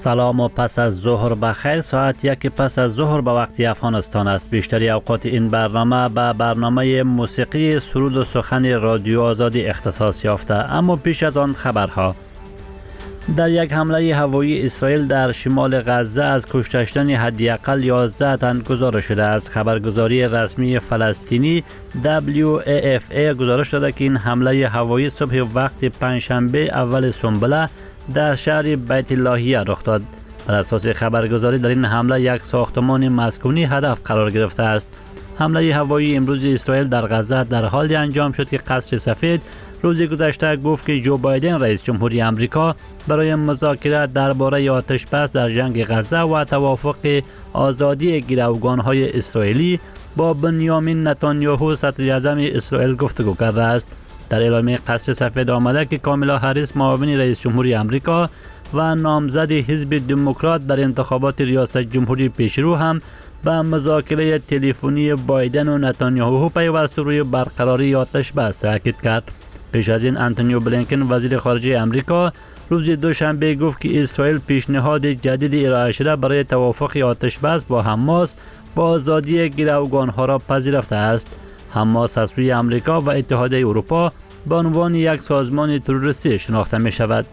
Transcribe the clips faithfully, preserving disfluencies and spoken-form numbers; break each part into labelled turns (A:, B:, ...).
A: سلام و پس از ظهر بخیر. ساعت یک پس از ظهر به وقت افغانستان است. بیشتری اوقات این برنامه به برنامه موسیقی سرود و سخن رادیو آزادی اختصاص یافته. اما پیش از آن خبرها. در یک حمله هوایی اسرائیل در شمال غزه از کشته شدن حداقل یازده تن گزارش شده است. خبرگزاری رسمی فلسطینی دبلیو ای اف ای گزارش داده که این حمله هوایی صبح وقت پنجشنبه اول سنبله در شهر بیت لاهیه رخ داد. بر اساس خبرگزاری در این حمله یک ساختمان مسکونی هدف قرار گرفته است. حمله هوایی امروز اسرائیل در غزه در حالی انجام شد که قصر سفید روز گذشته گفت که جو بایدن رئیس جمهوری آمریکا برای مذاکره درباره آتش بس در جنگ غزه و توافق آزادی گروگان‌های اسرائیلی با بنیامین نتانیاهو صدر اعظم اسرائیل گفتگو کرده است. در اعلامیه قصر سفید آمده که کامالا هریس معاون رئیس جمهوری آمریکا و نامزد حزب دموکرات در انتخابات ریاست جمهوری پیشرو هم به مذاکره تلفنی بایدن و نتانیاهو پیوست روی برقراری آتش بس تاکید کرد. پیش از این آنتونی بلینکن وزیر خارجه آمریکا روز دوشنبه گفت که اسرائیل پیشنهاد جدید ارائه شده برای توافق آتش بس با حماس با آزادی گروگان‌ها را پذیرفته است. حماس از سوی آمریکا و اتحادیه اروپا به عنوان یک سازمان تروریستی شناخته می شود.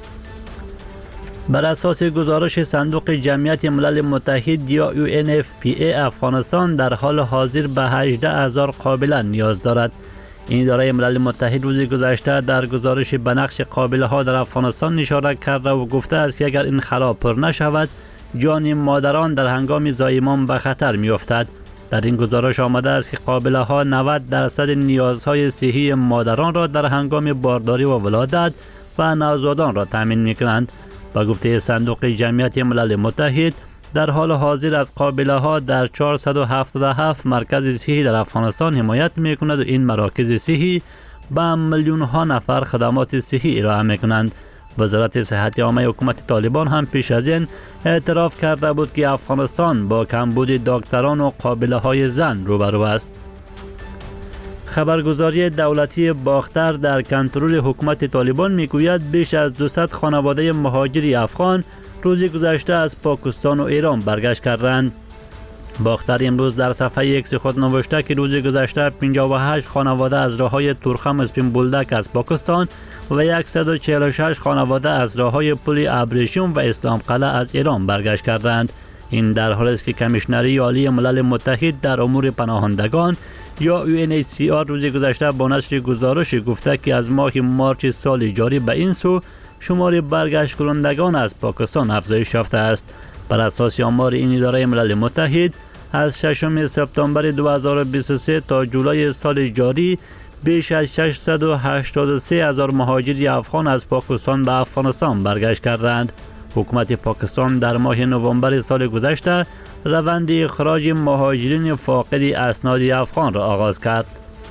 A: بر اساس گزارش صندوق جمعیت ملل متحد یا یو ان اف پی ای، افغانستان در حال حاضر به هجده هزار قابله نیاز دارد. این اداره ملل متحد روز گذشته در گزارش به نقش قابله ها در افغانستان اشاره کرده و گفته است که اگر این خلا پر نشود جان مادران در هنگام زایمان به خطر می افتد. در این گزارش آمده است که قابله ها نود درصد نیازهای صحی مادران را در هنگام بارداری و ولادت و نوزادان را تامین می کنند. با گفته صندوق جمعیت ملل متحد در حال حاضر از قابله ها در چهارصد و هفتاد و هفت مرکز صحی در افغانستان حمایت می کند و این مراکز صحی به میلیون ها نفر خدمات صحی ارائه می کنند. وزارت صحت عامه حکومت طالبان هم پیش از این اعتراف کرده بود که افغانستان با کمبود دکتران و قابله های زن روبرو است. خبرگزاری دولتی باختر در کنترل حکومت طالبان میگوید بیش از دویست خانواده مهاجری افغان روز گذشته از پاکستان و ایران برگشت کردند. باختر امروز در صفحه ایکس خود نوشته که روز گذشته پنجاه و هشت خانواده از راههای تورخم اسپین بولدک از پاکستان و صد و چهل و شش خانواده از راههای پل ابریشم و اسلام قلعه از ایران برگشت کردند. این در حالی است که کمیشنری عالی ملل متحد در امور پناهندگان یا یو ان اچ سی آر روز گذشته با نشر گزارش گفته که از ماه مارچ سال جاری به این سو شمار برگشت کنندگان از پاکستان افزایش یافته است. بر اساس آمار این اداره ملل متحد از ششم سپتامبر دو هزار و بیست و سه تا جولای سال جاری بیش از ششصد و هشتاد و سه هزار مهاجر افغان از پاکستان به افغانستان برگشت کردند. حکومت پاکستان در ماه نوامبر سال گذشته روند اخراج مهاجرین فاقد اسناد افغان را آغاز کرد.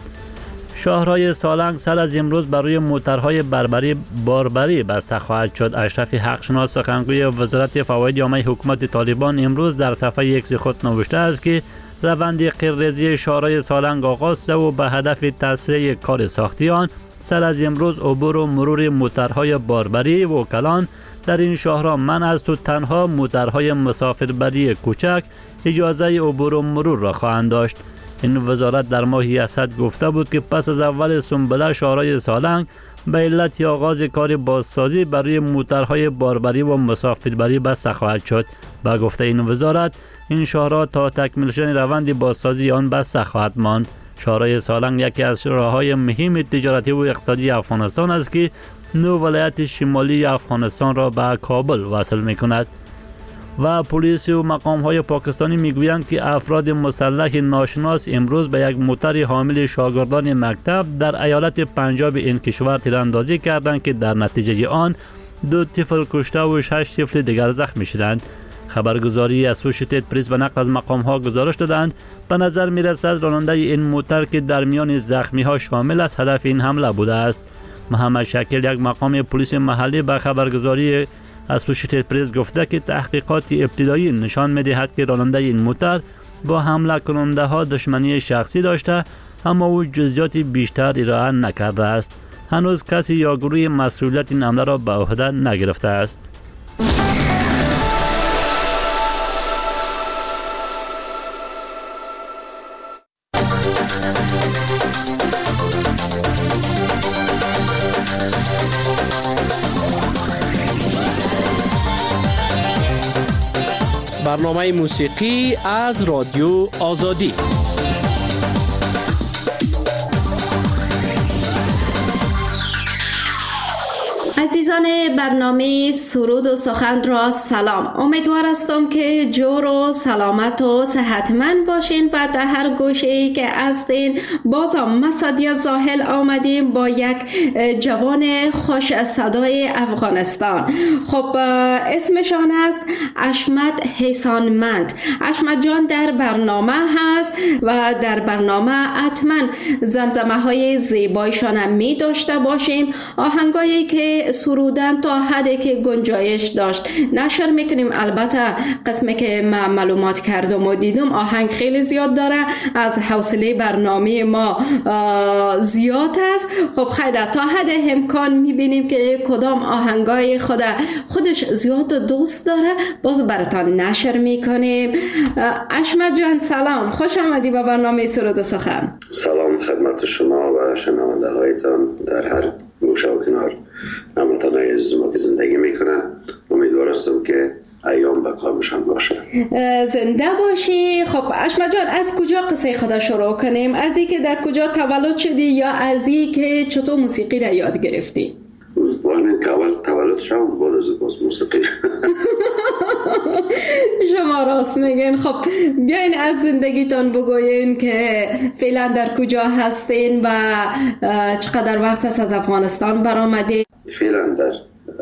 A: شاهراه سالنگ سال از امروز برای موترهای بربری باربری بسته خواهد شد. اشرف حقشناس سخنگوی وزارت فواید عامه حکومت طالبان امروز در صفحه ایکس خود نوشته است که روند قررزی شاهراه سالنگ آغاز شده و به هدف تسریع کار ساختی آن سال از امروز عبور و مرور موترهای باربری و کلان در این شاهراه منع است و تنها موترهای مسافربری کوچک اجازه عبور و مرور را خواهند داشت. این وزارت در ماه اسد گفته بود که پس از اول سنبله شاهراه سالنگ به علت آغاز کار بازسازی برای موترهای باربری و مسافربری بسته خواهد شد. با گفته این وزارت این شاهراه تا تکمیل شدن روند بازسازی آن بسته خواهد ماند. شاهراه سالنگ یکی از راههای مهم تجارتی و اقتصادی افغانستان است که نو ولایت شمالی افغانستان را به کابل وصل می کند. و پلیس و مقام های پاکستانی می گویند که افراد مسلح ناشناس امروز به یک موتر حامل شاگردان مکتب در ایالت پنجاب این کشور تیراندازی کردند که در نتیجه آن دو طفل کشته و شش طفل دیگر زخمی شدند. خبرگزاری اسوشیتد پرس به نقل از مقام ها گزارش دادند به نظر می رسد راننده این موتر که در میان زخمی ها شامل است هدف این حمله بوده است. محمد شکیل یک مقام پلیس محلی به خبرگزاری اسوشیتد پرس گفته که تحقیقات ابتدایی نشان می دهد که راننده این موتر با حمله کننده ها دشمنی شخصی داشته اما او جزئیات بیشتر ارائه نکرده است. هنوز کسی یا گروه مسئولیت این حمله را به عهده نگرفته است.
B: برنامه موسیقی از رادیو آزادی.
C: عزیزان برنامه سرود و سخن را سلام. امیدوار هستم که جور و سلامت و صحتمند باشین و در هر گوشه‌ای که هستین. بازم ما سادیا زاهل آمدیم با یک جوان خوش صدای افغانستان. خب اسمشان است اشمت حسانمند. اشمت جان در برنامه هست و در برنامه حتما زمزمه های زیبایشان هم می داشته باشیم. آهنگایی که سرودن تا حدی که گنجایش داشت نشر میکنیم. البته قسمی که ما معلومات کردم و دیدم آهنگ خیلی زیاد داره، از حوصله برنامه ما زیاد است. خب خیلی تا حد امکان میبینیم که کدام آهنگای خود خودش زیاد دوست داره باز براتان نشر میکنیم. اشمت جان سلام، خوش آمدی به برنامه سرود و سخن.
D: سلام خدمت شما و شنونده هایتان در هر گوشه و کنار هموطن عزیز ما که زندگی میکنن. امیدوار هستم که ایام به کامشان باشه.
C: زنده باشی. خب اشمت جان از کجا قصه خدا شروع کنیم؟ از این که در کجا تولد شدی یا از این که چطور موسیقی را یاد گرفتی؟
D: واقعا که اول تولد شدم بعد از باز موسیقی.
C: شما راست میگین. خب بیاین از زندگیتان بگوین که فعلا در کجا هستین و چقدر وقت است از افغانستان برآمدید؟
D: فعلا در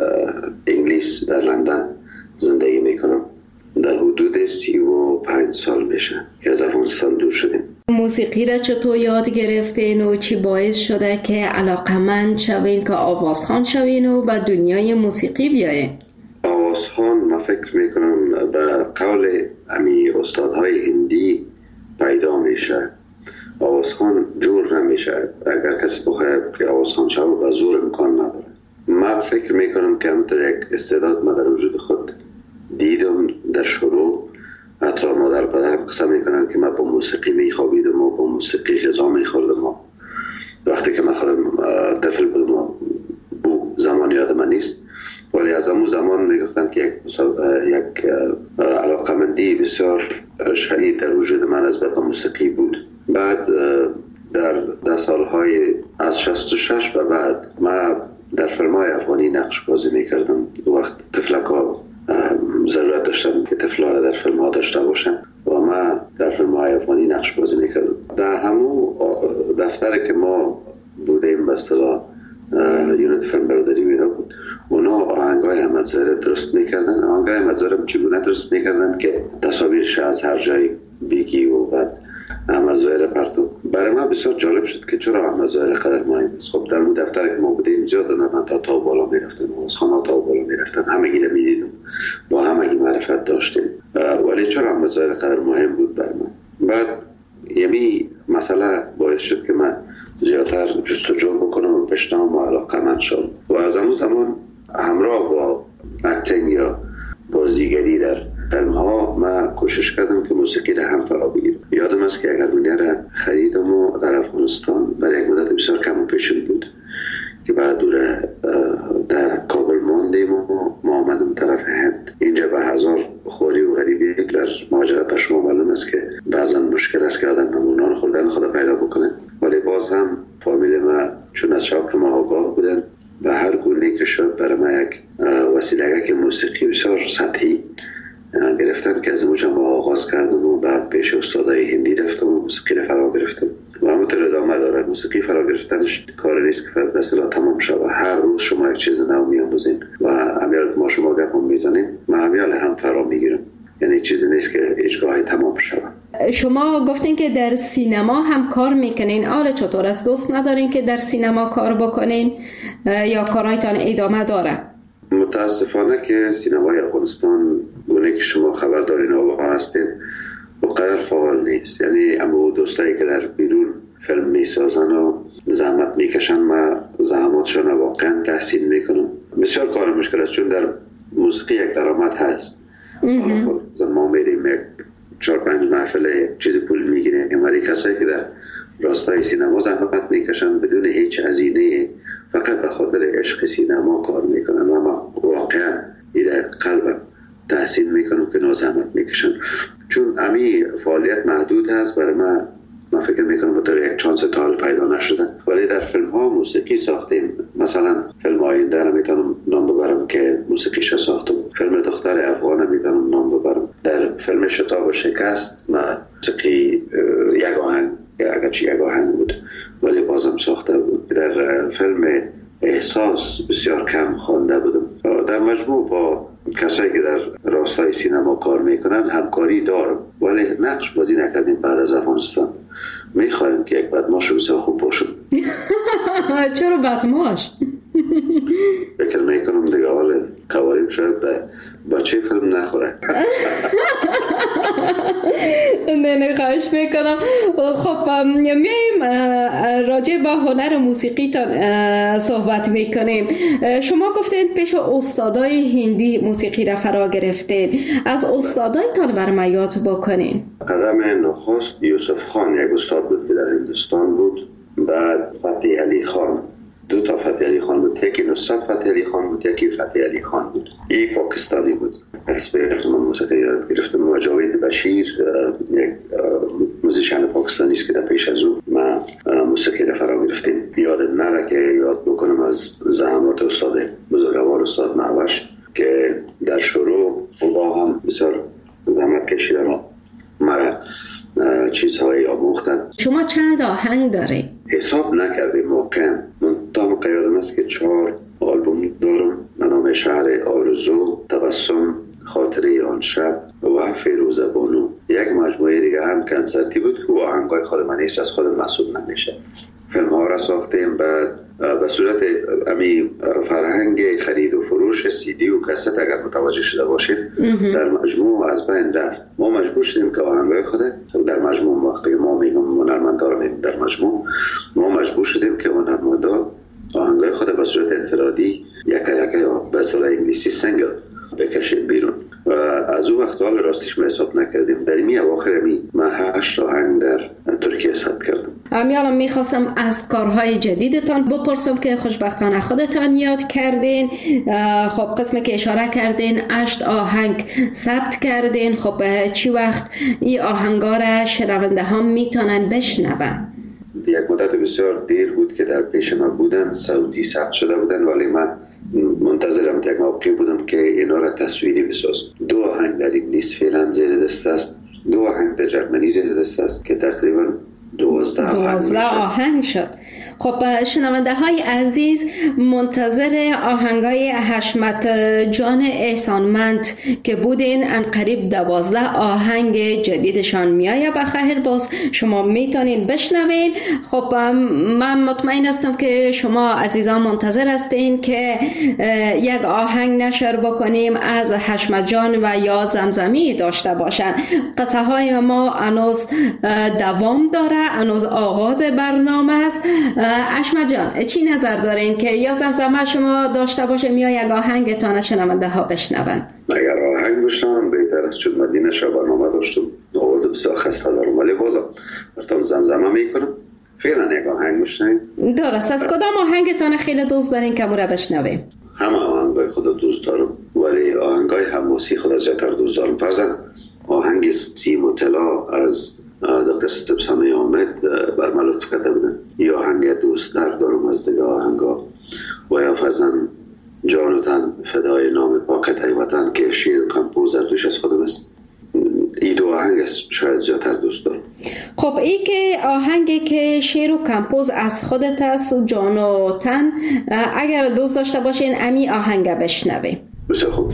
D: انگلیس در لندن زندگی میکنم. در حدود سی و پنج سال میشه که از افغانستان دور شدیم.
C: موسیقی را چطور یاد گرفتین و چی باعث شده که علاقمند شوین که آوازخوان شوین و به دنیای موسیقی بیاین؟
D: آوازخوان من فکر میکنم به قول امی استادهای هندی پیدا میشه. آوازخوان جور نمیشه. اگر کسی بخواهد که آوازخوان شود به زور امکان نداره. من فکر میکنم که همونطور یک استعداد من در وجود خود دیدم در شروع. حتی مادر پدر قسم میکنن که من با موسیقی میخوابیدم و با موسیقی غذا میخوردم. وقتی که من خودم طفل بودم بو زمان یاد من نیست، ولی از همون زمان میگفتن که یک یک علاقمندی بسیار شدید در وجود من از به موسیقی بود. بعد در در سالهای از شصت و شش به بعد من در فیلم‌های افغانی نقش بازی میکردم. وقت طفلک‌ها ضرورت داشتم که طفل‌ها را در فیلم‌ها داشته باشن و من در فیلم‌های افغانی نقش بازی میکردم. در همون دفتری که ما بودیم به اصطلاح یونیت فیلم برداری میرا بود، اونا آهنگای احمد ظاهر درست میکردن. آهنگای احمد ظاهر چگونه درست میکردن که تصاویرش از هر جای بگی و بعد احمد ظاهر پرتو. برای من بسیار جالب شد که چرا احمد ظاهر قدر مهم است. خب در اون دفتر که ما بودیم زیاد اونا تا تا بالا میرفتن و از خانه تا بالا میرفتن، همگی رو میدیدم با همگی معرفت داشتیم. ولی چرا احمد ظاهر قدر مهم بود برای من؟ بعد یمی مسئله باعث شد که من زیادتر جستجو بکنم و بشنوم و علاقه‌مند شدم و از همون زمان همراه با اکتینگ یا بازیگری در فیلم ها من کوشش کردم که موسیقی را هم فرا بگیرم. یادم است که یک هارمونی را خریدم و در افغانستان برای یک مدت بسیار کم و پیشین بود که بعد دور در کابل ماندیم و ما آمدم طرف هند. اینجا به هزار خوری و غریبی در مهاجرت به شما معلوم است که بعضا مشکل است که آدم نمونان خوردن خدا پیدا بکنه، ولی باز هم فامیل ما چون از شوق ما آگاه بودن و هر گونه که شد برای ما یک وسیله که موسیقی بسیار سطحی گرفتن که از موجم با آغاز کردم و بعد پیش استادای هندی رفتم و موسیقی را فرا گرفتم و همونطور ادامه داره. موسیقی فرا گرفتنش کار نیست که فرد اصلا تمام شد. هر روز شما یک چیز نو می‌آموزین و همیال ما شما گپ میزنیم من همیال هم فرا میگیرم. یعنی چیزی نیست که هیچگاهی تمام شود.
C: شما گفتین که در سینما هم کار میکنین. آره چطور است؟ دوست ندارین که در سینما کار بکنین یا کارهایتان ادامه داره؟
D: متاسفانه که سینمای افغانستان گونه که شما خبر دارین آقا هستین بقدر فعال نیست. یعنی اما دوستایی که در بیرون فیلم میسازن و زحمت میکشن من زحماتشون واقعا تحسین میکنم. بسیار کار مشکل است چون در موسیقی یک درآمد هست. ما میریم یک چهار پنج محفل چیز پول میگیریم، ولی کسایی که در راستای سینما زحمت میکشن بدون هیچ هزینه فقط به خاطر عشق سینما کار میکنن و من واقعا این قلبم تحسین میکنم که نازحمت میکشن، چون امی فعالیت محدود هست برای من. من فکر میکنم به طور یک چانس تا حال پیدا نشدن، ولی در فیلم ها موسیقی ساختیم. مثلا فیلم آینده رو میتونم نام ببرم که موسیقیش ساختم، فیلم دختر افغان میتونم نام ببرم، در فیلم شتاب و شکست موسیقی یک آهنگ اگرچه یک آهنگ بود ولی بازم ساخته بود. در فیلم احساس بسیار کم خوانده بودم. در مجموع با کسایی که در راستای سینما کار میکنن همکاری دارم، ولی نقش بازی نکردیم. بعد از افغانستان میخوایم که یک بدماش بسیار خوب باشم.
C: چرا بدماش؟
D: فکر میکنم دیگه حال قواریم شاید به بچه فیلم نخوره.
C: نه نه خواهش میکنم. خب میایم راجع با هنر موسیقی تا صحبت میکنیم. شما گفتید پیش استادای هندی موسیقی را فرا گرفتید، از استادایتان برام یاد بکنین.
D: قدم نخست یوسف خان یک استاد بود که در هندوستان بود، بعد فتح علی خان، دو تا فتح علی خان بود، یکی نصرت فتح علی خان بود، یکی فتح علی خان بود. این پاکستانی بود. پس گرفتم موسیقی یاد گرفتم و جاوید بشیر یک موزیشن پاکستانی است که در پیش از او ما موسیقی را فرا گرفتیم. یاد نره که یاد بکنم از زحمات استاد بزرگوار استاد معوش که در شروع با هم بسیار زحمت کشیدن و مرا چیزهایی آموختن.
C: شما چند آهنگ داره؟
D: حساب نکردیم واقعا. من تا مقیادم است که چهار آلبوم دارم. نام شهر آرزو، تبسم، خاطره آن شب و فیروزه بانو. یک مجموعه دیگه هم کنسرتی بود که آهنگای خود من نیست، از خود محسوب نمیشه. فیلم ها را ساختیم. بعد به صورت امی فرهنگ خرید و فروش سی دی و کست اگر متوجه شده باشید در مجموع از بین رفت. ما مجبور شدیم که آهنگای خود در مجموع، وقتی ما میگم هنرمندان رو در مجموع، ما مجبور شدیم که هنرمندا آهنگای خود به صورت انفرادی یکا یکا یا به اصطلاح انگلیسی سینگل بکشیم بیرون و از اون وقت حال راستیش ما حساب نکردیم. در این اواخر می من هشت آهنگ در ترکیه ثبت کردم.
C: امیالا میخواستم از کارهای جدیدتان بپرسم که خوشبختانه خودتان یاد کردین. خب قسمی که اشاره کردین هشت آهنگ ثبت کردین. خب چی وقت این آهنگا را شنونده ها میتونن بشنون؟
D: یک مدت بسیار دیر بود که در پیش من بودن، صوتی ثبت شده بودن، ولی من منتظرم یک موقعی بودم که اینا را تصویری بسازم. دو آهنگ در انگلیس فعلا زیر دست است، دو آهنگ در جرمنی زیر دست است که تقریبا دوازده
C: دوازده آهنگ شد. خب شنونده های عزیز منتظر آهنگای حشمت جان احسانمند که بودین، ان قریب دوازده آهنگ جدیدشان میایه. بخیر باز شما میتونین بشنوین. خب من مطمئن هستم که شما عزیزان منتظر هستین که یک آهنگ نشر بکنیم از حشمت جان و یا زمزمی داشته باشن. قصه های ما هنوز دوام داره، هنوز آغاز برنامه است. حشمت جان چی نظر دارین که یا زمزمه شما داشته باشه یا یک آهنگتان شنونده ها بشنون؟
D: اگر آهنگ بشنون بهتر است، چون مدینه شب برنامه داشتم آواز بسیار خسته دارم، ولی بازم براتون زمزمه میکنم. فعلا یک آهنگ بشنویم.
C: درست. از کدام آهنگتان خیلی دوست دارین که برای بشنویم؟
D: همه آهنگای خود دوست دارم، ولی آهنگای حماسی خود از جتر دوست دارم. فرضاً آهنگ سیم و طلا از دکتر ستبسانی آمد بر من لطف کرده بودن. یا آهنگ دوست دارم از دیگه آهنگا، و یا فرزن جان و تن فدای نام پاکت ای وطن که شیر و کمپوزر توش از خودم است. این دو آهنگ شاید زیادتر دوست دارم.
C: خب ای که آهنگی که شیر و کمپوز از خودت است، جان و تن، اگر دوست داشته باشین امی آهنگ بشنویم.
D: بسیار خوب.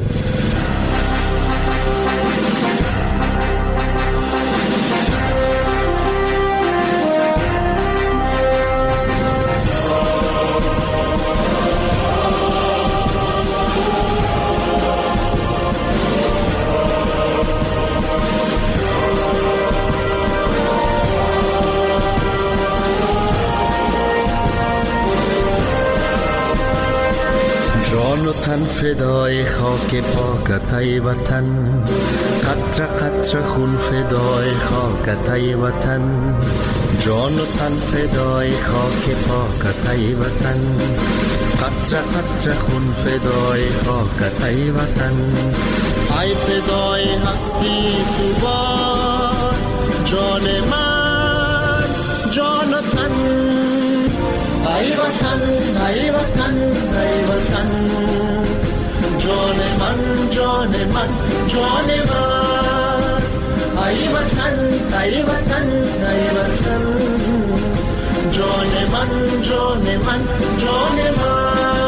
E: تن فدای خاک پاکت ای وطن، قطره قطره خون فدای خاکت ای وطن، جان و تن فدای خاک پاکت ای وطن، قطره قطره خون فدای خاکت ای وطن. ای فدای هستی تو بار جان من جان و تن ای وطن ای وطن ای وطن جان من جان من جان من ای وطن ای وطن ای وطن جان من جان من جان من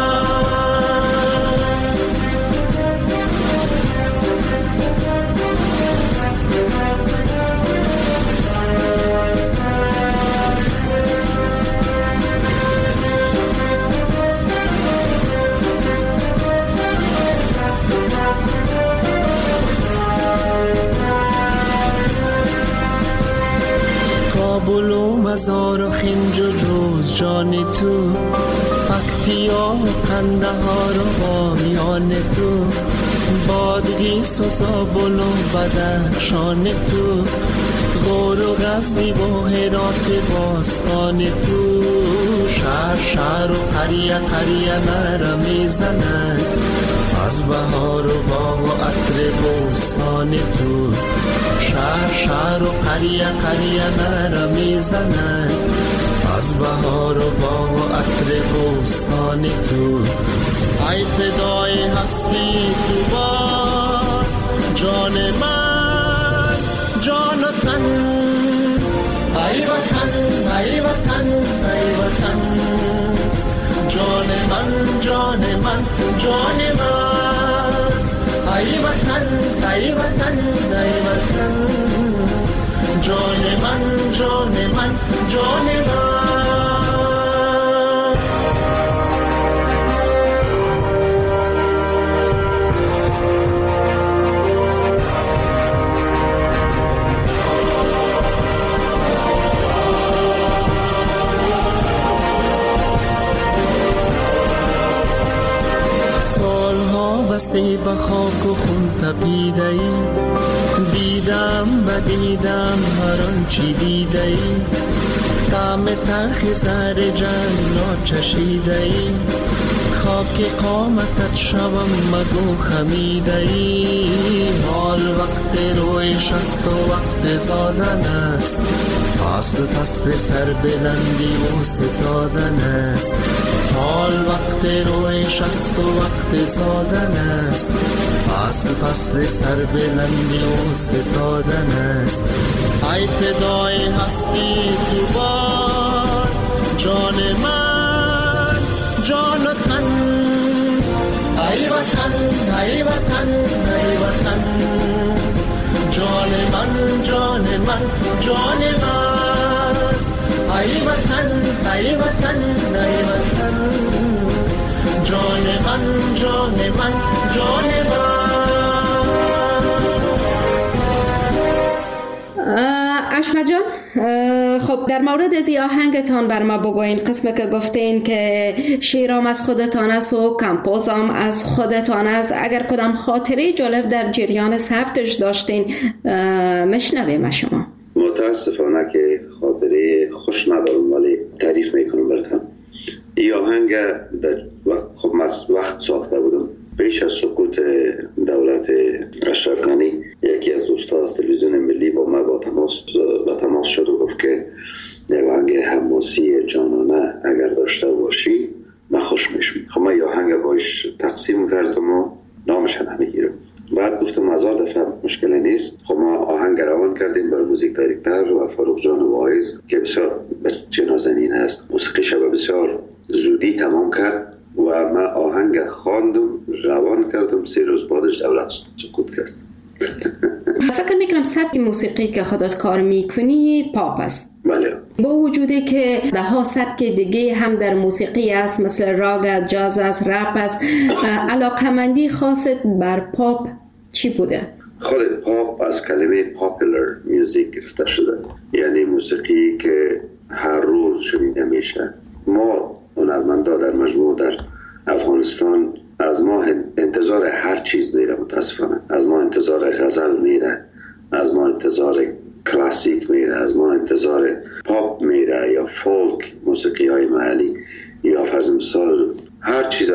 E: کابل و مزار و خنج و جوز جان تو پکتیا و قندهار و بامیان تو بادغیس و زابل و بدخشان تو غور و غزنی و هرات باستان تو شهر شهر و قریه قریه نره میزند از بهار و باغ و عطر بوستان تو شهر شهر و قریه قریه نره میزند از بهار و باغ و عطر بوستان تو ای فدای هستی تو بار جان من جان و تن ای وطن ای وطن ای وطن جان من جان من جان من ای وطن ای وطن ای وطن جان من جان من جان من بسی به خاک و خون تپیده ای دیدم و دیدم هر آنچی دیده ای طعم تلخ زهر جنات چشیده ای خاک قامتت شوم مگو خمیده ای حال وقت رویش است و وقت زادن است فصل فصل سر بلندی و ستادن است حال وقت رویش است و وقت زادن است فصل فصل سر بلندی و ستادن است ای فدای هستی تو بار جان من جان و تن ای وطن ای وطن ای وطن جان من جان من جان من ای وطن ای وطن ای وطن جان من جان من جان من
C: اشمت جان، خب در مورد از آهنگتان بر ما بگوین. قسم که گفتین که شیرام از خودتان است و کمپوزم از خودتان است، اگر کدام خاطره جالب در جریان ثبتش داشتین مشنویم شما.
D: متاسفانه که خاطره خوش ندارم ولی تعریف میکنم براتون. این آهنگ در خب من وقت ساخته بودم پیش از سقوط دولت اشرف غنی. یکی از دوستان از تلویزیون ملی با من با تماس با تماس شد و گفت که یک آهنگ حماسی جانانه اگر داشته باشی من خوش میشم. خب من یه آهنگ باش تقسیم کردم و نامش نمیگیرم. بعد گفتم هزار دفعه مشکل نیست. خب ما آهنگ روان کردیم بر موزیک دایرکتر و فاروق جان واعظ که بسیار بچه نازنین است. موسیقیش رو بسیار زودی تمام کرد و من آهنگ خواندم روان کردم. سه روز بعدش دولت سقوط کرد.
C: فکر میکنم سبک موسیقی که خودت کار میکنی پاپ است.
D: بله.
C: با وجودی که ده ها سبک دیگه هم در موسیقی است، مثل راگ، جاز است، رپ است، علاقمندی خاصت بر پاپ چی بوده؟
D: خود پاپ از کلمه پاپولار میوزیک گرفته شده، یعنی موسیقی که هر روز شنیده میشه. ما هنرمندا در مجموع در افغانستان از ما انتظار هر چیز میره. متاسفانه از ما انتظار غزل میره، از ما انتظار کلاسیک میره، از ما انتظار پاپ میره یا فولک موسیقی های محلی یا فرض مثال هر چیز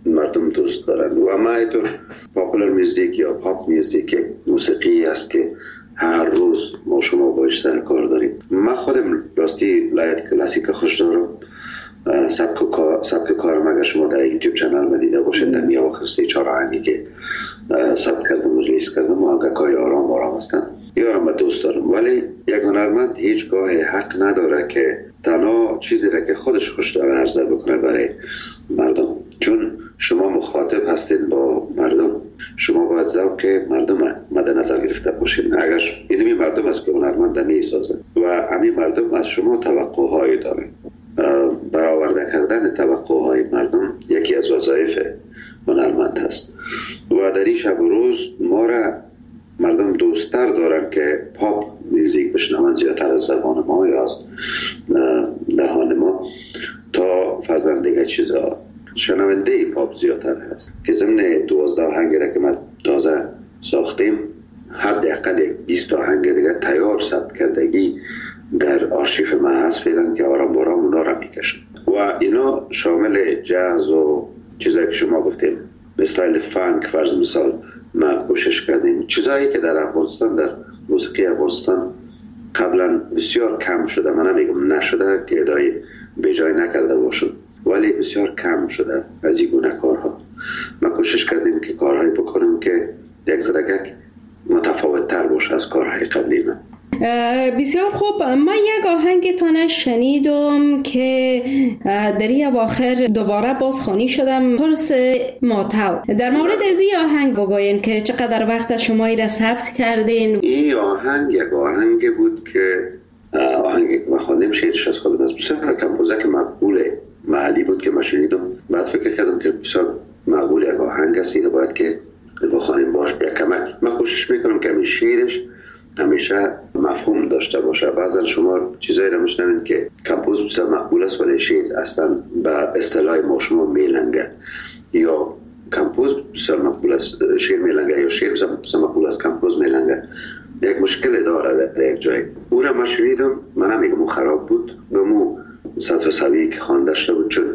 D: مردم دوست دارن. و ما اینطور پاپولار میوزیک یا پاپ میوزیک موسیقی است که هر روز ما شما باش سر کار داریم. من خودم راستی لایت کلاسیک خوش دارم. سبک کار سبک کارم اگر شما در یوتیوب چنل ما دیده باشید، در میان آخر سه چهار آهنگی که ثبت کردم و ریلیز کردم آهنگای آرام آرام هستن، یارم و دوست دارم. ولی یک هنرمند هیچگاه حق نداره که تنها چیزی را که خودش خوش داره عرضه بکنه برای مردم، چون شما مخاطب هستین با مردم، شما باید ذوق مردم مد نظر گرفته باشین. اگر اینمی مردم است که هنرمند می سازه و همین مردم از شما توقع‌هایی داره، برآورده کردن توقع‌های مردم یکی از وظایف هنرمند هست. و در این شب و روز ما را مردم دوست‌تر دارن که پاپ میوزیک بشنون زیادتر از زبان ما یا از دهان ما تا فرضاً دیگه چیزا. شنونده پاپ زیادتر هست که ضمن دوازده آهنگی را که ما تازه ساختیم، حداقل بیست آهنگ دیگه تیار ثبت کردگی در آرشیف ما هست فعلا که آرام آرام اونا را میکشن. و اینا شامل جاز و چیزایی که شما گفتیم مثل فانک فرض مثال ما کوشش کردیم، چیزایی که در افغانستان در موسیقی افغانستان قبلا بسیار کم شده. من نمیگم نشده که ادعای به جای نکرده باشم، ولی بسیار کم شده از این گونه کارها. ما کوشش کردیم که کارهایی بکنیم که یک ذره متفاوت تر باشه از کارهای قبلی من.
C: بسیار خوب. ما یک آهنگتان شنیدم که در این اواخر دوباره بازخوانی شدم، پرس ماتو. در مورد از این آهنگ بگوین که چقدر وقت شما این را ثبت کردین؟
D: این آهنگ یک آهنگ بود که آهنگ که من خواندم شعرش از خودم از بسیار کمپوزک مقبوله معدی بود که من شنیدم. بعد فکر کردم که بسیار مقبول یک آهنگ است، این باید که بخوانیم باش یک کمک. من کوشش میکنم که این شعرش همیشه مفهوم داشته باشه. بعضا شما چیزایی رو میشنوید که کمپوز بسیار مقبول است ولی شعر اصلا به اصطلاح ما شما میلنگه، یا کمپوز بسیار مقبول است شعر میلنگه، یا شعر بسیار مقبول است کمپوز میلنگه. یک مشکل داره در یک جای. او را من شنیدم، من نمیگم خراب بود، گمو سطر و سویی که خوانده شده بود، چون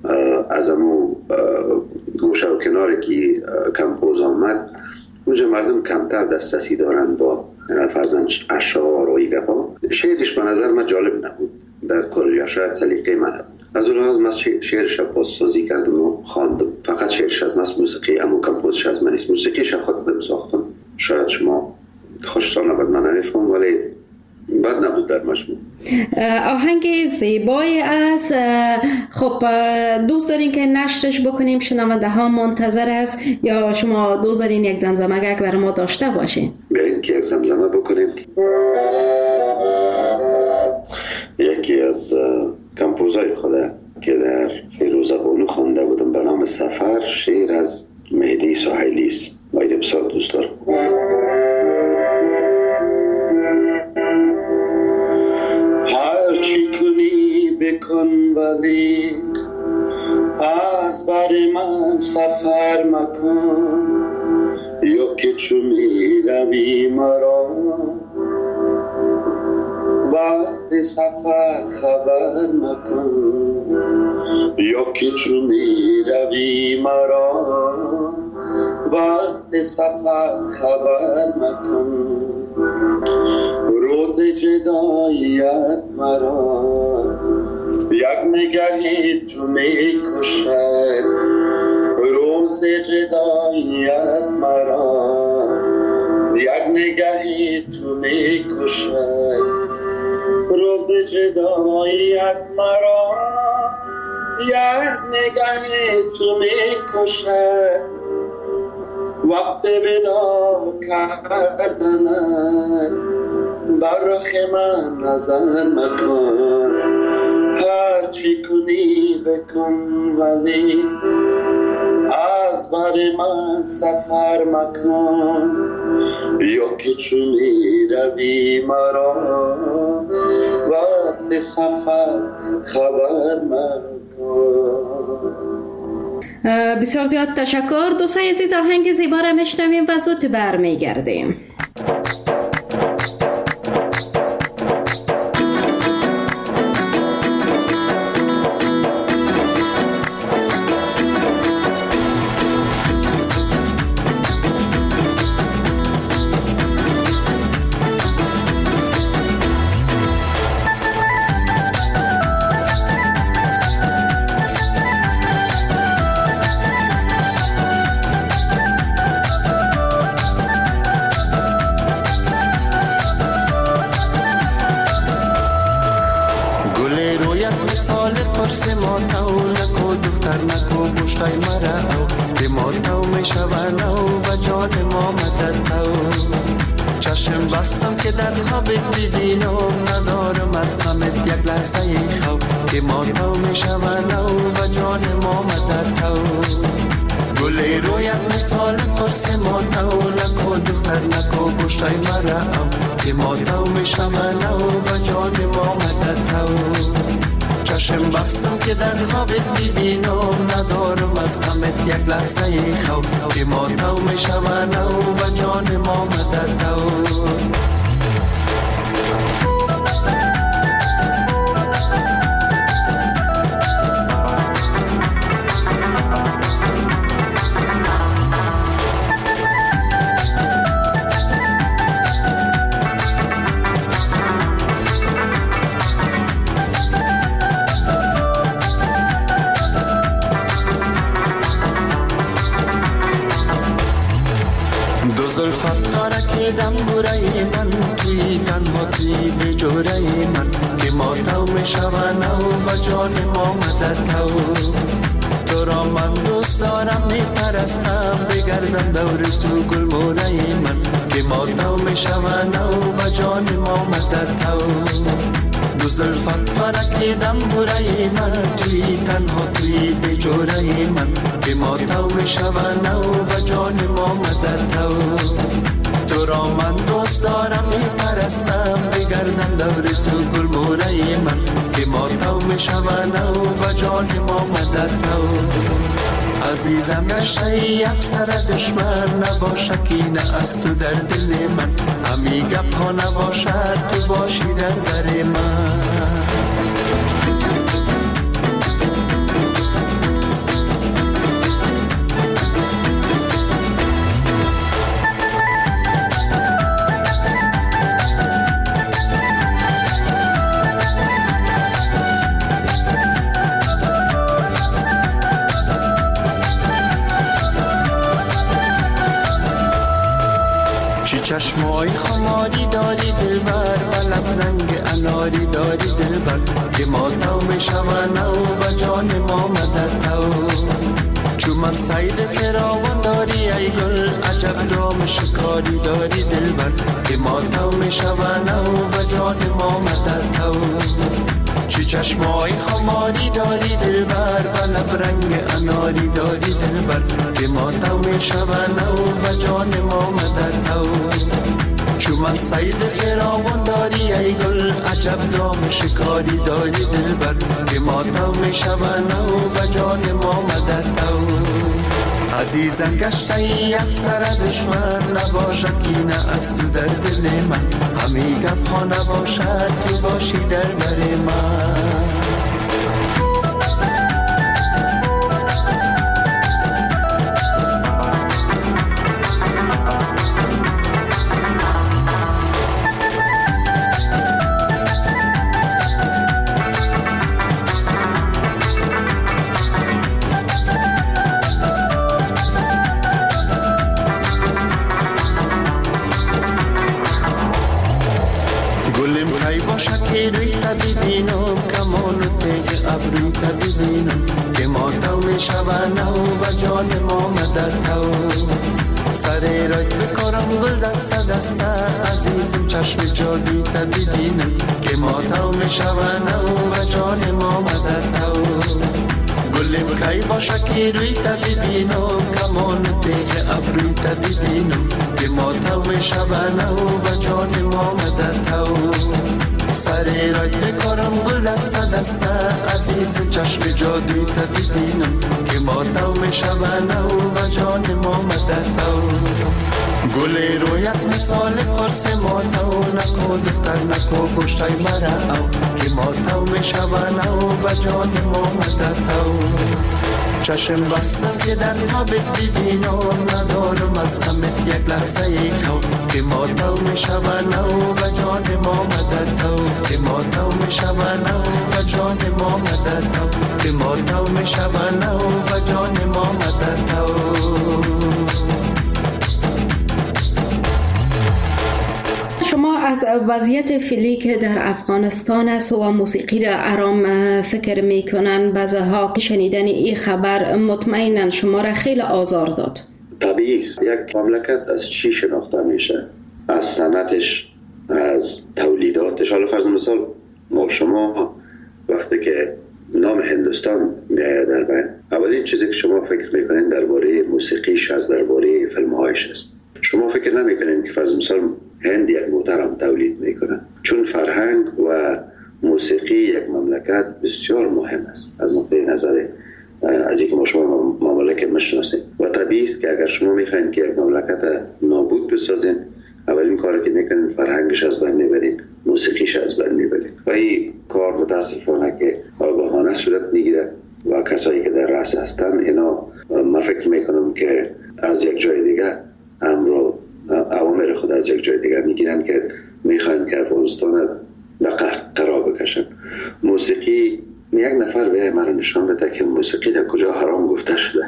D: از امو گوشه و کناری که کمپوز آمد اونجا مردم کمتر دسترسی دارن با فرزن اشعار و ایگفا. شعرش به نظر من جالب نبود در کلی، شاید سلیقه من نبود. از اون لحاظ من شعرش بازسازی کردم و خواندم. فقط شعرش از من موسیقی، اما کمپوزش از من نیست. موسیقیش خودم ساختم. شاید شما خوشتان نبود، من نمیفهم، ولی بد نبود در مجموع.
C: آهنگ زیبای است. خب دوست دارین که نشرش بکنیم، شنونده ها منتظر است، یا شما دوست دارین یک زمزمه برای ما داشته باشین؟
D: بیاییم که یک زمزمه بکنیم. یکی از کمپوزای خدا که در فیروزه بانو خوانده بودم به نام سفر، شعر از مهدی ساحلی است و ایده بسیار دوست دارم. هر چی کنی بکن ولی از بر من سفر مکن، یا که چو می روی مرا وقت سفر خبر مکن، یا که چو می روی مرا وقت سفر خبر مکن. روز جداییت مرا یک نگهی تو می کشد، روز جداییت مرا یک نگهی تو می کشد، روز جداییت مرا یک نگهی تو می کشد. وقت ودا کردنت بر رخ من نظر مکن، هر چی کنی بکن ولی از بر من سفر مکن، یا که چون می روی مرا وقت سفر خبر مکن.
C: بسیار زیاد تشکر دوستای عزیز. آهنگ زیبا را میشنویم و زود برمیگردیم.
E: گل رویت مثال قرص ماتو نکو دختر نکو بوشتای مرا او که ماتو میشون او و جان ما مدد تو چشم بستم که در خوابت ببینم ندارم از غمت یک لحظه خواب که ماتو میشون او و جان ما مدد تو گل رویت مثال قرص ماتو نکو دختر نکو بوشتای مرا او که ماتو میشون او و جان ما مدد تو چشم بستم که در خوابت ببینم ندارم از غمت یک لحظه خواب که ماتو میشون او و جان ما مدد تو دم برای من توی تنها توی بجوره من که ماتو میشون او و جان ما مدد تو تو را من دوست دارم میپرستم بگردم دور تو گل موره من که ماتو میشون او و جان ما مدد تو دو زلفت تارک دم برای من توی تنها توی بجوره من که ماتو میشون او و جان ما مدد تو تو را من دوست دارم میپرستم بگردم دور تو گل موره من که ماتو میشون او و جان ما مدد تو عزیزم گشته یک سر دشمن نباشه کینه از تو در دل من همی گپ ها نباشد تو باشی در در من چشمای خماری داری دلبر و لب رنگ اناری داری دلبر که ماتو میشون او و جان ما مدد تو چون من سید فراوان داری ای گل عجب دام شکاری داری دلبر که ماتو میشون او و جان ما مدد تو چی چشمای خماری داری دلبر و لب رنگ اناری داری دلبر که ماتو میشون او و جان ما مدد تو چون من سیز فراوان داری ای گل عجب دام شکاری داری دلبر که ماتو میشون او و جان ما مدد تو عزیزم گشته یک سر دشمن نباشه کینه از تو در دل من همی گپ ها نباشد تو باشی در بر من روی تبی بینم کمان و تیغ ابروی تبی بینم که ماتو میشون او و جان ما مدد تو سر رای بکارم گل دسته دسته عزیزم چشم جادوی تبی بینم که ماتو میشون او و جان ما مدد تو گلم کی باشه که روی تبی بینم کمان و تیغ ابروی تبی بینم که ماتو میشون او و جان ما مدد تو سر رای بکارم گل دسته دسته عزیزم چشم جادوی تبی بینم که ماتو میشون او و جان ما مدد تو گل رویت مثال قرص ماتو نکو دختر نکو گوشتای مرا او که ماتو میشون او و جان ما مدد تو چشم بستم که در خوابت ببینم ندارم از غمت یک لحظه خواب که ماتو میشون او و جان ما مدد تو که ماتو میشون او و جان ما مدد تو که ماتو میشون او و جان ما مدد تو
C: شما از از وضعیت فعلی که در افغانستان است و موسیقی را آرام فکر میکنن، بعضها که شنیدن این خبر مطمئنا شما را خیلی آزار داد.
D: طبیعی است. یک مملکت از چی شناخته میشه؟ از صنعتش، از تولیداتش. حالا فرض مثال ما شما وقتی که نام هندوستان میاد در بین، اولین چیزی که شما فکر میکنین درباره موسیقیش از درباره فیلمهایش است. شما فکر نمیکنین که فرض مثال هند یک موتر هم تولید میکنه، چون فرهنگ و موسیقی یک مملکت بسیار مهم است از نقطه نظر از اینکه ما شما مملکت میشناسید. و طبیعی است که اگر شما میخواین که یک مملکت نابود بسازین، اولین کاری که میکنین فرهنگش از بین میبرین، موسیقیش از بین میبرین. و این کار متاسفانه که آگاهانه صورت میگیره و کسایی که در رأس هستن اینا من فکر میکنم که از یک جای دیگه امر اوامر خود از یک جای دیگه میگیرن که میخوان که افغانستان به قرار بکشن. موسیقی یک نفر به من نشان بده که موسیقی در کجا حرام گفته شده.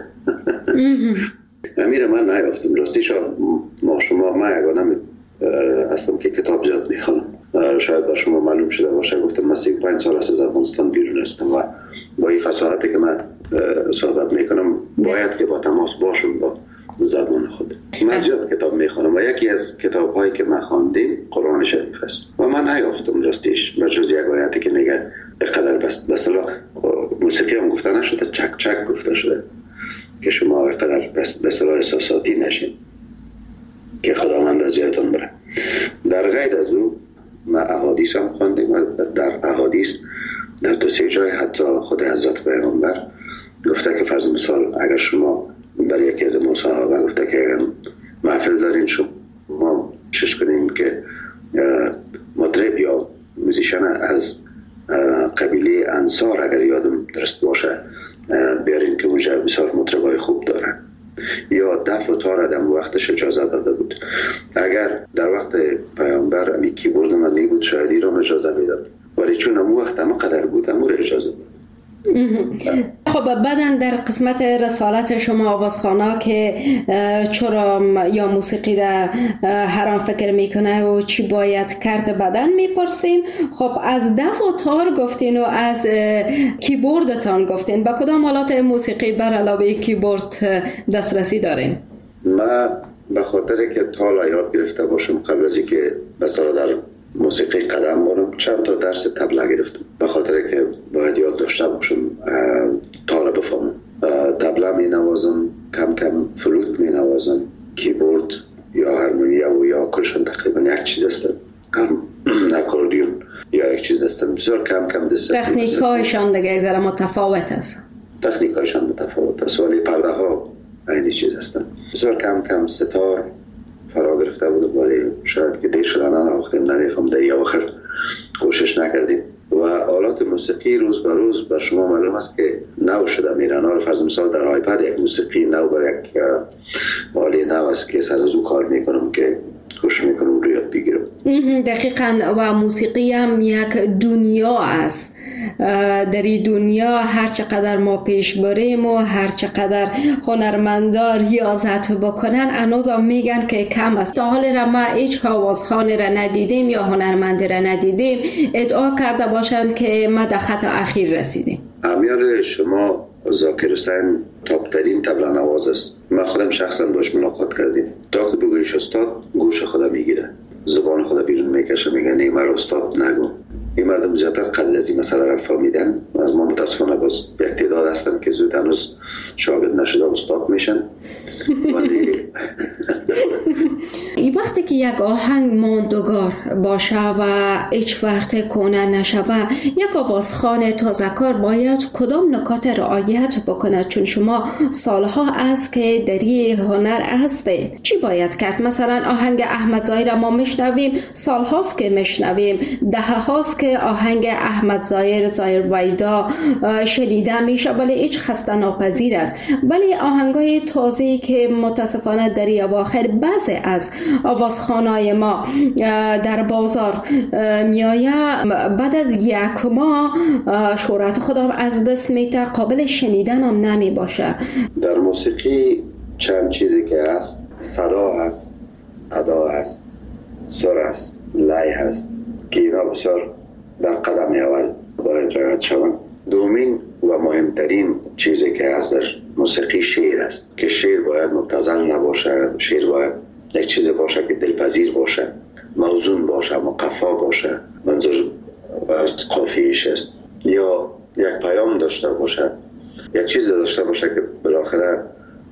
D: امیر من نیافتم. راستیش ما شما ما یک آدم هستم که کتاب زیاد میخوانم، شاید بر شما معلوم شده باشه. گفتم من سی و پنج سال از افغانستان بیرون هستم و با این فصاحتی که من صحبت میکنم باید که با تماس باشم با زبان خود. من زیاد کتاب میخوانم و یکی از کتاب هایی که من خواندم قرآن شریف است و من نیافتم راستیش بجز یک آیتی که میگه اقدر بس بسلا موسیقی هم گفته نشده، چک چک گفته شده که شما اقدر بس بسلا احساساتی نشین که خداوند از یادتون بره. در غیر از او من احادیث هم خواندم و در احادیث در دو سه جای حتی خود حضرت پیغمبر گفته که فرض مثال اگر شما برای یکی از مصاحبه گفته که محفل دارین شما چش کنین که مطرب یا موزیشن از قبیله انصار اگر یادم درست باشه بیارین که اونجا بسیار مطربای خوب دارن، یا دف و تار آدم وقتش اجازه داده بود. اگر در وقت پیامبر امی کیبورد من می بود شاید ایران اجازه میداد، ولی چون امو وقت اما قدر بود امو اجازه داد.
C: خب بعداً در قسمت رسالت شما آوازخوانا که چرا یا موسیقی را حرام فکر میکنه و چی باید کرد بعداً میپرسیم. خب از دف و تار گفتین و از کیبوردتان گفتین، با کدام آلات موسیقی بر علاوه کیبورد دسترسی دارین؟
D: من به خاطر که تال یاد گرفته باشم قبل از اینکه مثلا در موسیقی قدم بارم چند تا درس طبله گرفتم به خاطر که باید یاد داشته باشم تال بفهمم. طبله می نوازم، کم کم فلوت می نوازم، کیبورد یا هارمونیا و یا کلشن تقریبا یک چیز هستم، اکوردیون یا یک چیز هستم. بسیار کم کم دست
C: تکنیکایشان دیگه ذره متفاوت است.
D: تکنیکایشان متفاوت است ولی پرده ها اینی چیز هستن. بسیار کم کم ستار فرا گرفته بود ولی شاید که دیر شدن نواختیم نمیفهم در یا آخر کوشش نکردیم. و آلات موسیقی روز به روز بر شما معلوم است که نو شده میرن. حالا فرض مثال در آیپد یک موسیقی نو بر یک آله نو است که سر از او کار میکنم که کوشش میکنم رو یاد بگیرم.
C: دقیقاً. و موسیقی هم یک دنیا است. در این دنیا هر چقدر ما پیش بریم و هر چقدر هنرمندا ریاضت بکنن هنوزم میگن که کم است. تا حال را ما هیچ آوازخوانی را ندیدیم یا هنرمندی را ندیدیم ادعا کرده باشند که ما در خط اخیر رسیدیم.
D: امیال شما ذاکر حسین تاپترین طبله نواز است. من خودم شخصا باش ملاقات کردیم. تا که بگویش استاد گوش خدا میگیره، زبان خدا بیرون میکشه، میگه نه مرا استاد نگو. این مردم زیادتر قبل از این مسئله را فهمیدن. از ما متاسفانه باز یک تعداد هستن که زود هنوز شاگرد نشده استاد میشن. ولی
C: این وقتی که یک آهنگ ماندگار باشه و هیچ وقت کنه نشوه، یک آوازخوان تازه‌کار باید کدام نکات رعایت بکنه؟ چون شما سالها است که در این هنر هسته، چی باید کرد؟ مثلا آهنگ احمد ظاهر را ما میشنویم، سالهاست که میشنویم، دهه هاست که آهنگ احمد ظاهر ظاهر ویدا شنیده میشه ولی هیچ خسته ناپذیر است. ولی آهنگای تازه‌ای که متاسفانه در این اواخر بعضی از آوازخوانای ما در بازار میایه بعد از یک ماه شهرت خودم از دست میته، قابل شنیدن هم نمی باشه.
D: در موسیقی چند چیزی که هست، صدا هست، ادا هست، سر هست لای هست که اینا بسیار در قدم اول باید رعایت شوند. دومین و مهمترین چیزی که هست در موسیقی شعر است که شعر باید مبتذل نباشه، شعر باید یک چیز باشه که دلپذیر باشه، موزون باشه، مقفا باشه، منظور از قافیه‌اش است، یا یک پیام داشته باشه، یک چیز داشته باشه که بالاخره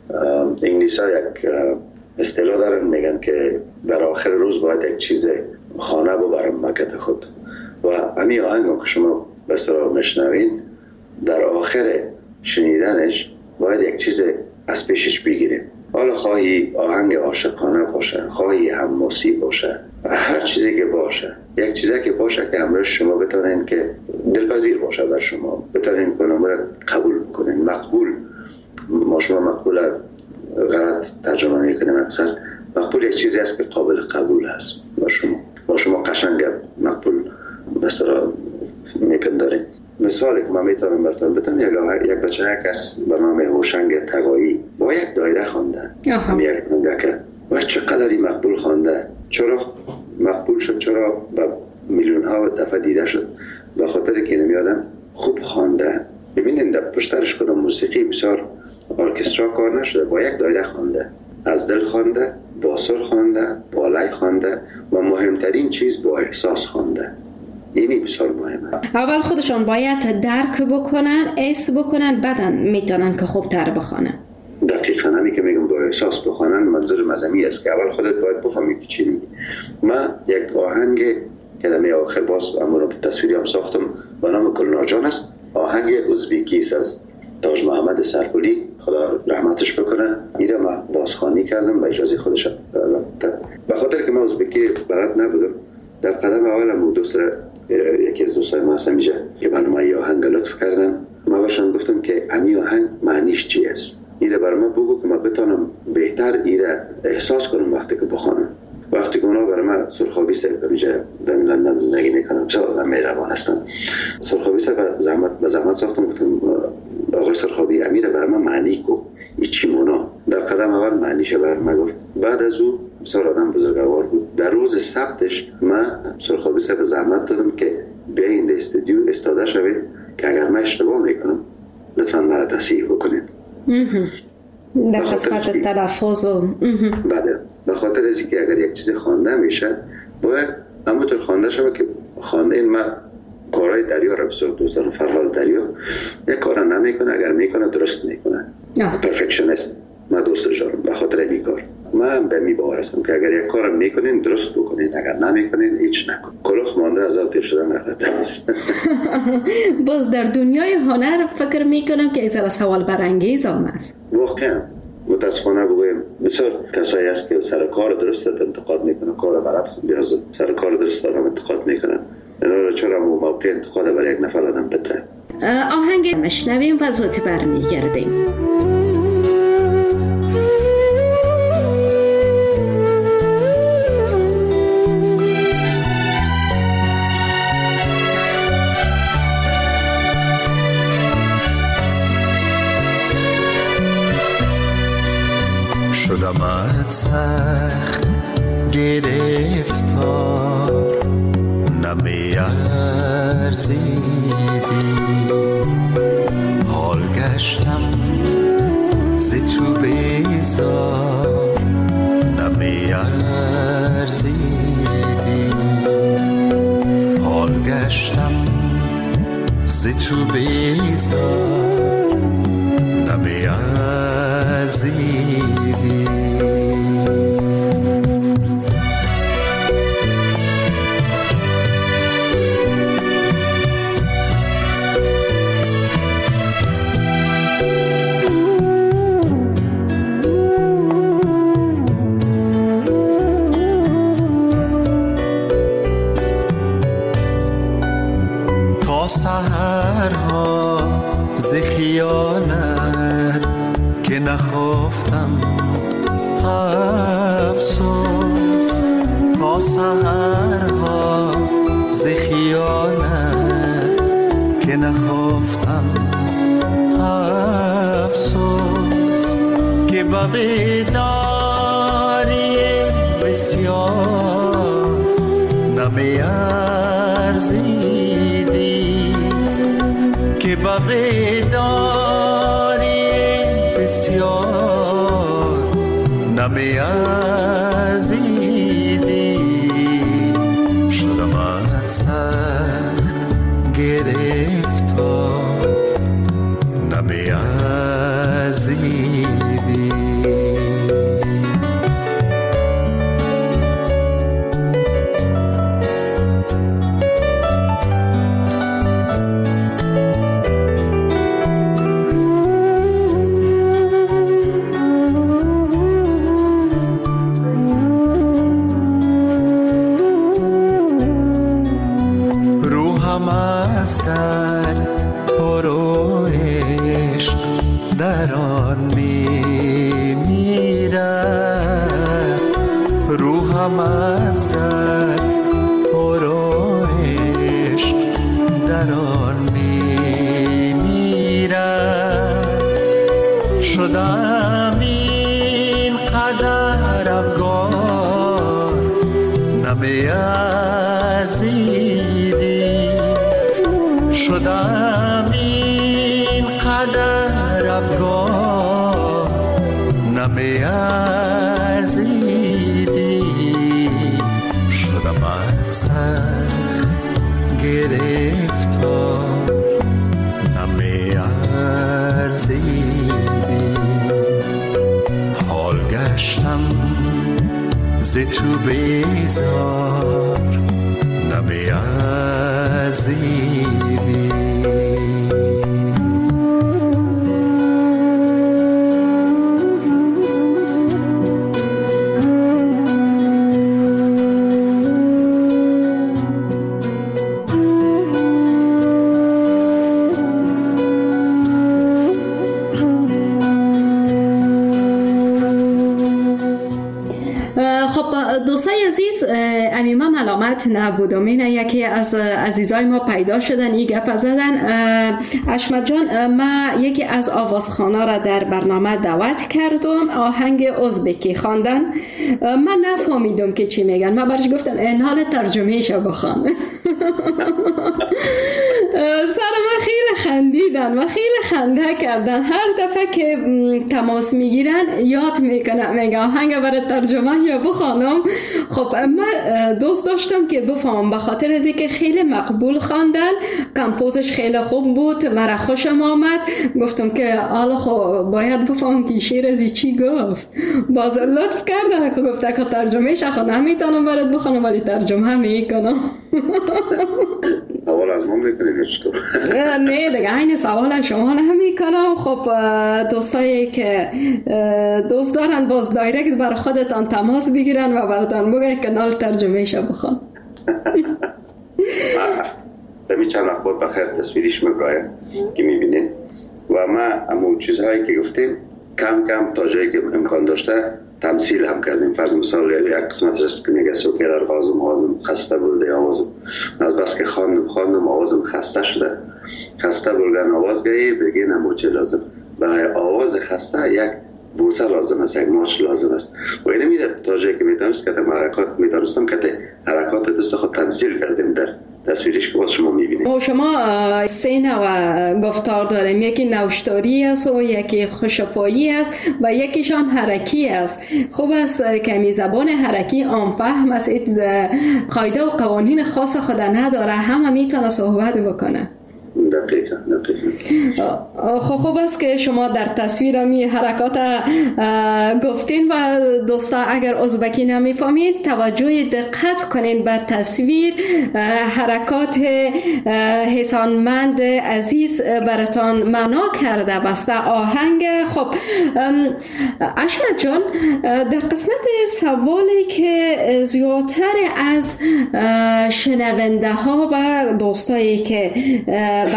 D: انگلیس ها یک اصطلاح دارن میگن که در آخر روز باید یک چیز خانه ببرم مکت خود. و همین آهنگ که شما به اصطلاح میشنوین در آخر شنیدنش باید یک چیز از پیشش بگیریم، حالا خواهی آهنگ عاشقانه باشه، خواهی حماسی باشه، هر چیزی که باشه، یک چیزی که باشه که امروز شما بتونین که دلپذیر باشه بر شما، بتونین کنم را قبول کنین. مقبول، ما شما مقبول غلط ترجمه میکنیم اکثر. مقبول یک چیزی است که قابل قبول است با شما، با شما قشنگ مقبول مثلا میپنداریم. مثالی که من میتونم براتون بدم، یک بچه کس به نام هوشنگ تقایی با یک دایره خوانده، هم یک نگه و چقدر مقبول خوانده. چرا مقبول شد؟ چرا به میلیون ها دفعه دیده شد؟ به خاطر که نمیادم خوب خوانده. ببینید در پشترش کدام موسیقی بسیار ارکسترا کار نشده، با یک دایره خوانده، از دل خوانده، با سر خوانده، با لای خوانده و مهمترین چیز با احساس خوانده. اینی بسیار مهمه.
C: اول خودشان باید درک بکنن، حس بکنن، بعدن میتونن که خوبتر بخونن.
D: دقیقاً همین که میگم با احساس بخونن، منظور مزمی است که اول خودت باید بفهمی که چی میگی. من یک آهنگ کلمه آخر باز امورا به تصویری هم ساختم با نام گلناجان است. آهنگ ازبیکی است از تاج محمد سرپولی، خدا رحمتش بکنه. ایره من بازخوانی کردم با اجازه خودش. به خاطر که من ازبیکی بلد نبودم، در قدم اولم دوست یکی از دوستای ما هستم اینجا که برنامه ای آهنگ لطف کردن، ما باشن گفتم که امی آهنگ معنیش چی است، ایره برای من بگو که من بتانم بهتر ایره احساس کنم وقتی که بخوانم. وقتی که اونا برای من سرخابی سر اینجا در لندن زندگی میکنم، بسیار آدم مهربان هستن. سرخابی سر به زحمت به زحمت ساختم، گفتم آقای سرخابی امیره برای من معنی کو ایچی مونا. در قدم اول معنیشه برای من گفت. بعد از او بسیار آدم بزرگوار بود. در روز ثبتش من سرخابی سر به زحمت دادم که بیا این استودیو استاده شوید که اگر من اشتباه میکنم لطفاً مرا تصحیح بکنید.
C: در قسمت تلفظ و
D: بله، به خاطر از اینکه اگر یک چیز خوانده میشه باید همونطور خوانده شود که خوانده. این من کارهای دریا را بسیار دوست دارم. فرهاد دریا یک کارا نمیکنه، اگر میکنه درست میکنه. پرفکشنیست من دوست دارم. به خاطر این کار من به می باور هستم که اگر یک کار میکنین درست بکنین، اگر نمیکنین هیچ نکن. کلوخ مانده از آتش شدن غلط نیست.
C: باز در دنیای هنر فکر میکنم که ایزال سوال برانگیز آن است.
D: واقعا متاسفانه بگویم بسیار کسایی هست که سر کار درست انتقاد میکنن، کار غلط بیاز سر کار درست هم انتقاد میکنن. اینا چرا موقع انتقاد برای یک نفر آدم بده.
C: آهنگ مشنویم و زود برمیگردیم.
E: شدمت سخت گرفتار نمی ارزیدی، حال گشتم ز تو بیزار نمی ارزیدی، حال گشتم ز تو بیزار نمی ارزیدی. سحرها ز خیالت که نخفتم افسوس، تا سحرها ز خیالت که نخفتم افسوس، که با بیداری بسیار نمیارزیدی که با بیداری بسیار نمیارزیدی شدم از سخت گرفتار نمیارزیدی شدم این قدر افگار نمیارزیدی شدم از سخت گرفتار نمیارزیدی حال گشتم ز تو بیزار نمیارزیدی
C: دوستای عزیز، امیما ملامت نبودم. این یکی از عزیزای ما پیدا شدن این گپ زدن. اشمت جان، ما یکی از آوازخوانا را در برنامه دعوت کردم، آهنگ ازبکی خواندن. من نفهمیدم که چی میگن. من برش گفتم این حال ترجمهش بخوان. سر من خیلی خندیدن و خیلی خنده کردن. هر دفعه که تماس میگیرن یاد میکنم میگم آهنگ برای ترجمه یا بخوانم. خب من دوست داشتم که بفهم، به خاطر از اینکه خیلی مقبول خواندن، کمپوزش خیلی خوب بود، مرا خوشم آمد. گفتم که حالا خب باید بفهم که شعر از چی گفت. باز لطف کردن که گفته که ترجمهش خود نمیتونم برات بخونم ولی ترجمه میکنم.
D: سوال از ما میکنید چطور؟
C: نه دیگه این سوال شما نمیکنم. خب دوستایی که دوست دارن باز دایرکت بر خودتان تماس بگیرن و براتون بگن کانال ترجمهش بخوان.
D: دمی چند وقت بود بخیر تصویریش مگاید که میبینید و ما امو چیزهایی که گفتیم کم کم تا جایی که امکان داشته تمثیل هم کردیم. فرض مثال یک قسمت رست که میگه سوکر آوازم آوازم خسته بوده، آوازم از بس که خواندم خواندم آوازم خسته شده. خسته بولگن آواز گهی بگین امو چه لازم برای آواز خسته یک بوسه لازم است، یک ماچ لازم است. و اینه میره تا جایی که میدانست که در حرکات میدانستم که حرکات دست خود تمثیل کردیم در تصویرش که باز شما میبینید.
C: و شما سه نوع گفتار داریم، یکی نوشتاری است و یکی خوشفایی است و یکیش هم حرکی است. خوب است که می زبان حرکی عام فهم است، قاعده و قوانین خاص خود نداره، همه میتونه صحبت بکنه.
D: دقیقا دقیقا.
C: خب خوب است که شما در تصویر می حرکات گفتین و دوستا اگر ازبکی نمیفهمید توجه دقت کنین بر تصویر. حرکات حسانمند عزیز براتان معنا کرده بسته آهنگ. خب اشمت جان، در قسمت سوالی که زیادتر از شنونده ها و دوستایی که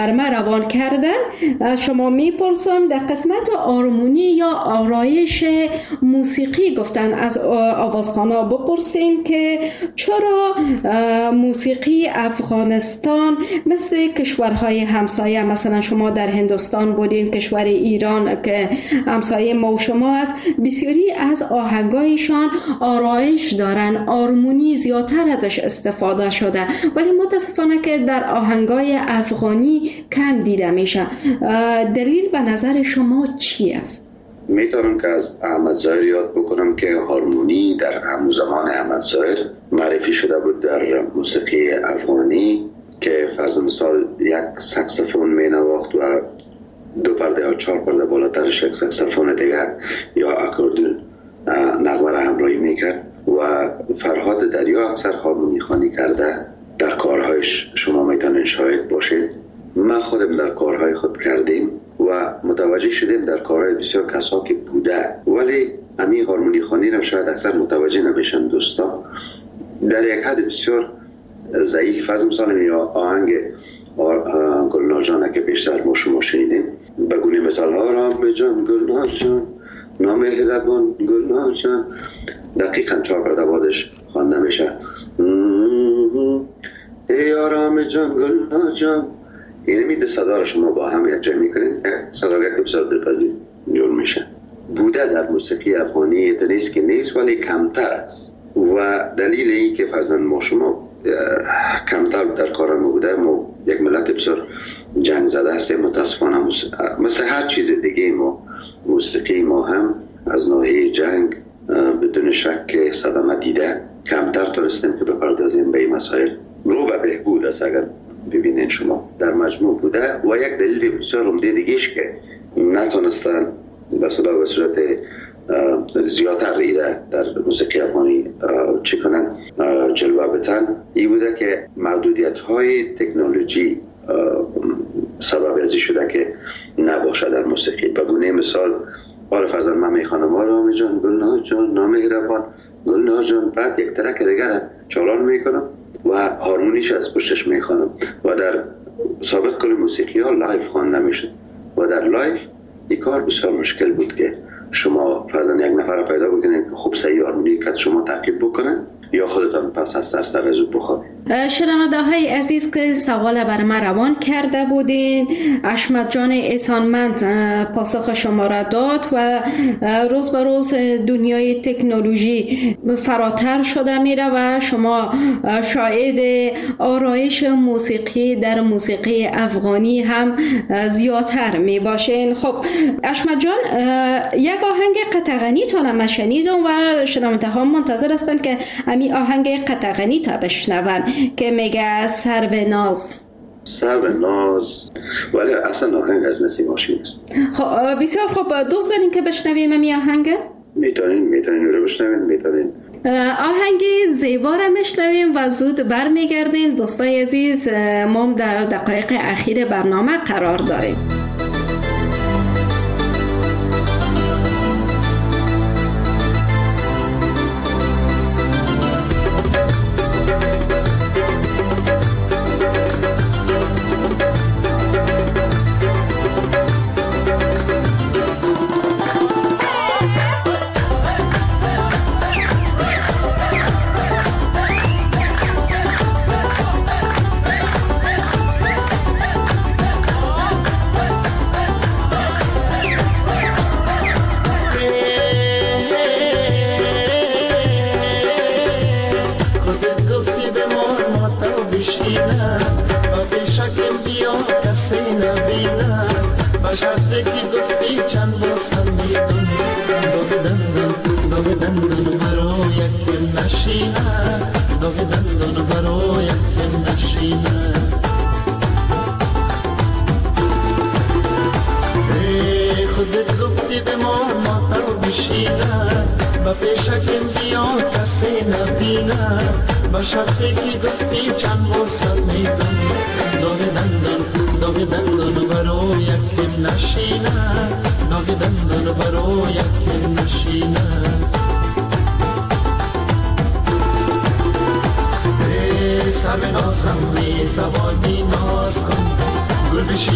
C: بر ما روان کردن. شما میپرسم در قسمت آرمونی یا آرایش موسیقی گفتن از آوازخوانا بپرسین که چرا موسیقی افغانستان مثل کشورهای همسایه، مثلا شما در هندوستان بودین، کشور ایران که همسایه ما و شما است، بسیاری از آهنگایشان آرایش دارن، آرمونی زیادتر ازش استفاده شده، ولی متاسفانه که در آهنگای افغانی کم دیده میشه. دلیل به نظر شما چی است؟
D: میتونم که از احمد ظاهر یاد بکنم که هارمونی در همون زمان احمد ظاهر معرفی شده بود در موسیقی افغانی که فرض مثال یک ساکسوفون می نواخت و دو پرده یا چهار پرده بالاترش یک ساکسوفون دیگر یا اکوردیون نغمه را همراهی میکرد و فرهاد دریا اکثر هارمونی خوانی کرده در کارهایش شما میتونین شاهد باشید. ما خودم در کارهای خود کردیم و متوجه شدیم در کارهای بسیار کسا که بوده، ولی امی هارمونی خوانی را شاید اکثر متوجه نمیشن دوستا، در یک حد بسیار ضعیف. فرض مثال یا آهنگ گلنار جان که بیشتر ما شما شنیدیم، بگونه مثال ها رام جان گلنار جان نامهربان گلنار جان، دقیقا چهار پرده بعدش خوانده میشه ای آرام جان گلنار جان. این میده صدا را شما با هم یک جای میکنید، صدا یک بسیار دلپذیر جور میشه. بوده در موسیقی افغانی نیست که نیست، ولی کمتر است و دلیل این که فرضاً ما شما کمتر در کار ما بوده، ما یک ملت بسیار جنگ زده هستیم متاسفانه. مثل هر چیز دیگه ما موسیقی ما هم از ناحیه جنگ بدون شک صدمه دیده، کمتر تونستیم که بپردازیم به این مسائل. رو به بهبود است اگر ببینین شما در مجموع بوده و یک دلیل بسیار عمده دیگهش که نتونستن به صورت به صورت زیادتر ریده در موسیقی افغانی چی کنن جلوه بتن، این بوده که محدودیت های تکنولوژی سبب ازی شده که نباشه در موسیقی. بگونه مثال آره فرزن من میخوانم آرام جان گلنار جان نامهربان گلنار جان، بعد یک ترک دیگر چالان میکنم و هارمونیش از پشتش میخوانم و در سابق کل موسیقی ها لایف خوانده میشد و در لایف این کار بسیار مشکل بود که شما فرضاً یک نفر پیدا بکنید که خوب صحیح هارمونی که شما تعقیب بکنه یا خودتان پس از در سر زود بخوابید.
C: شنونده های عزیز که سوال بر ما روان کرده بودین، اشمت جان احسانمند پاسخ شما را داد و روز به روز دنیای تکنولوژی فراتر شده میره و شما شاهد آرایش موسیقی در موسیقی افغانی هم زیادتر می باشین. خب اشمت جان، یک آهنگ قطغنی تا من شنیدم و شنونده ها منتظر هستن که امی آهنگ قطغنی تا بشنون که میگه سر به ناز.
D: سر به ناز ولی اصلا آهنگ از نسیم هاشمی است.
C: خب بسیار خوب، دوست دارین که بشنویم امی آهنگ؟
D: میتونین میتونین رو بشنوین میتونین.
C: آهنگ زیبا را میشنویم و زود برمیگردیم. دوستای عزیز، ما در دقایق اخیر برنامه قرار داریم.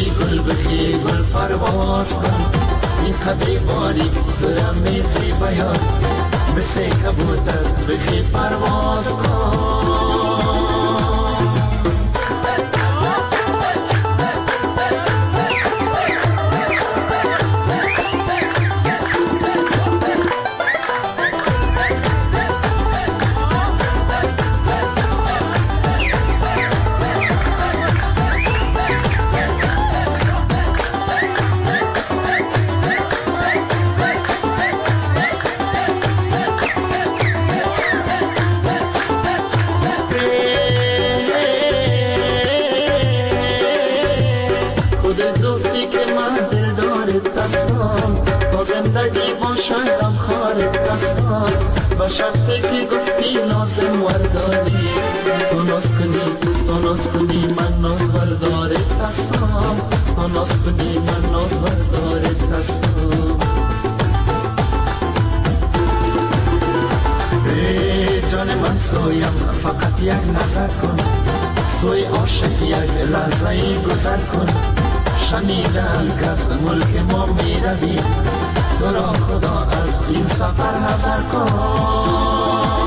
E: بشی گل بخی گل پرواز کن این قدری باریک دورم میزی بیان مثل کبوتر بخی پرواز کن با شرطی که گفتی لازم ورداری تو ناز کنی تو ناز کنی من ناز بردارت هستم تو ناز کنی من ناز بردارت هستم ای جان من سویم فقط یک نظر کن سوی عاشق یک لحظه گذر کن شنیدم که از ملک ما می روی تو را خدا از این سفر حذر کن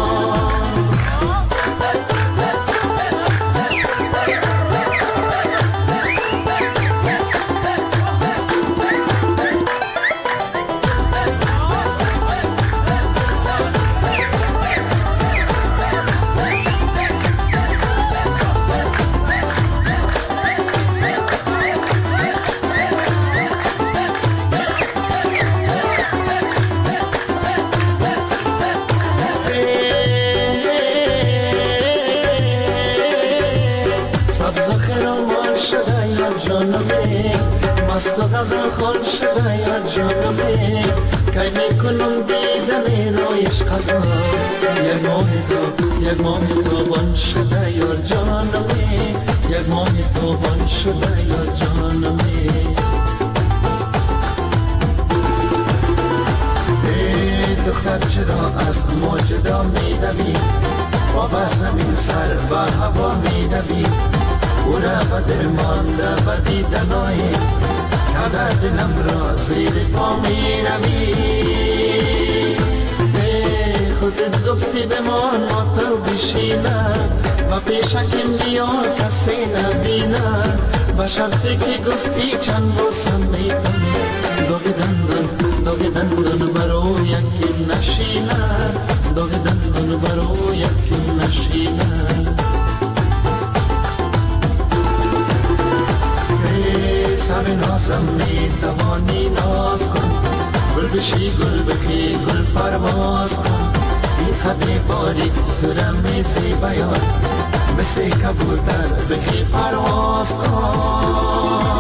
E: مست و غزل خون شده یا جانبه که میکنم دیدن رویش قضا یک ماه تو یک ماه تو بان شده یا جانبه یک ماه تو بان شده یا جانبه ای دختر چرا از موجدا می روی با به زمین سر و هوا می روی او را به دل مانده به دیدنای کرده دلم را زیر پا می روی ای خودت گفتی بمان ما تو بشینه و پیشکم بیا کسی نبینه با شرطی که گفتی چند باسم میتن دوغی دندن دوغی دندن برو یکیم نشینه دوغی دندن برو یکیم نشینه سر نازم می توانی ناز کن گل بشی گل بخی گل پرواز کن این خط باریک دورم میزی بیان مثل کبوتر بخی پرواز کن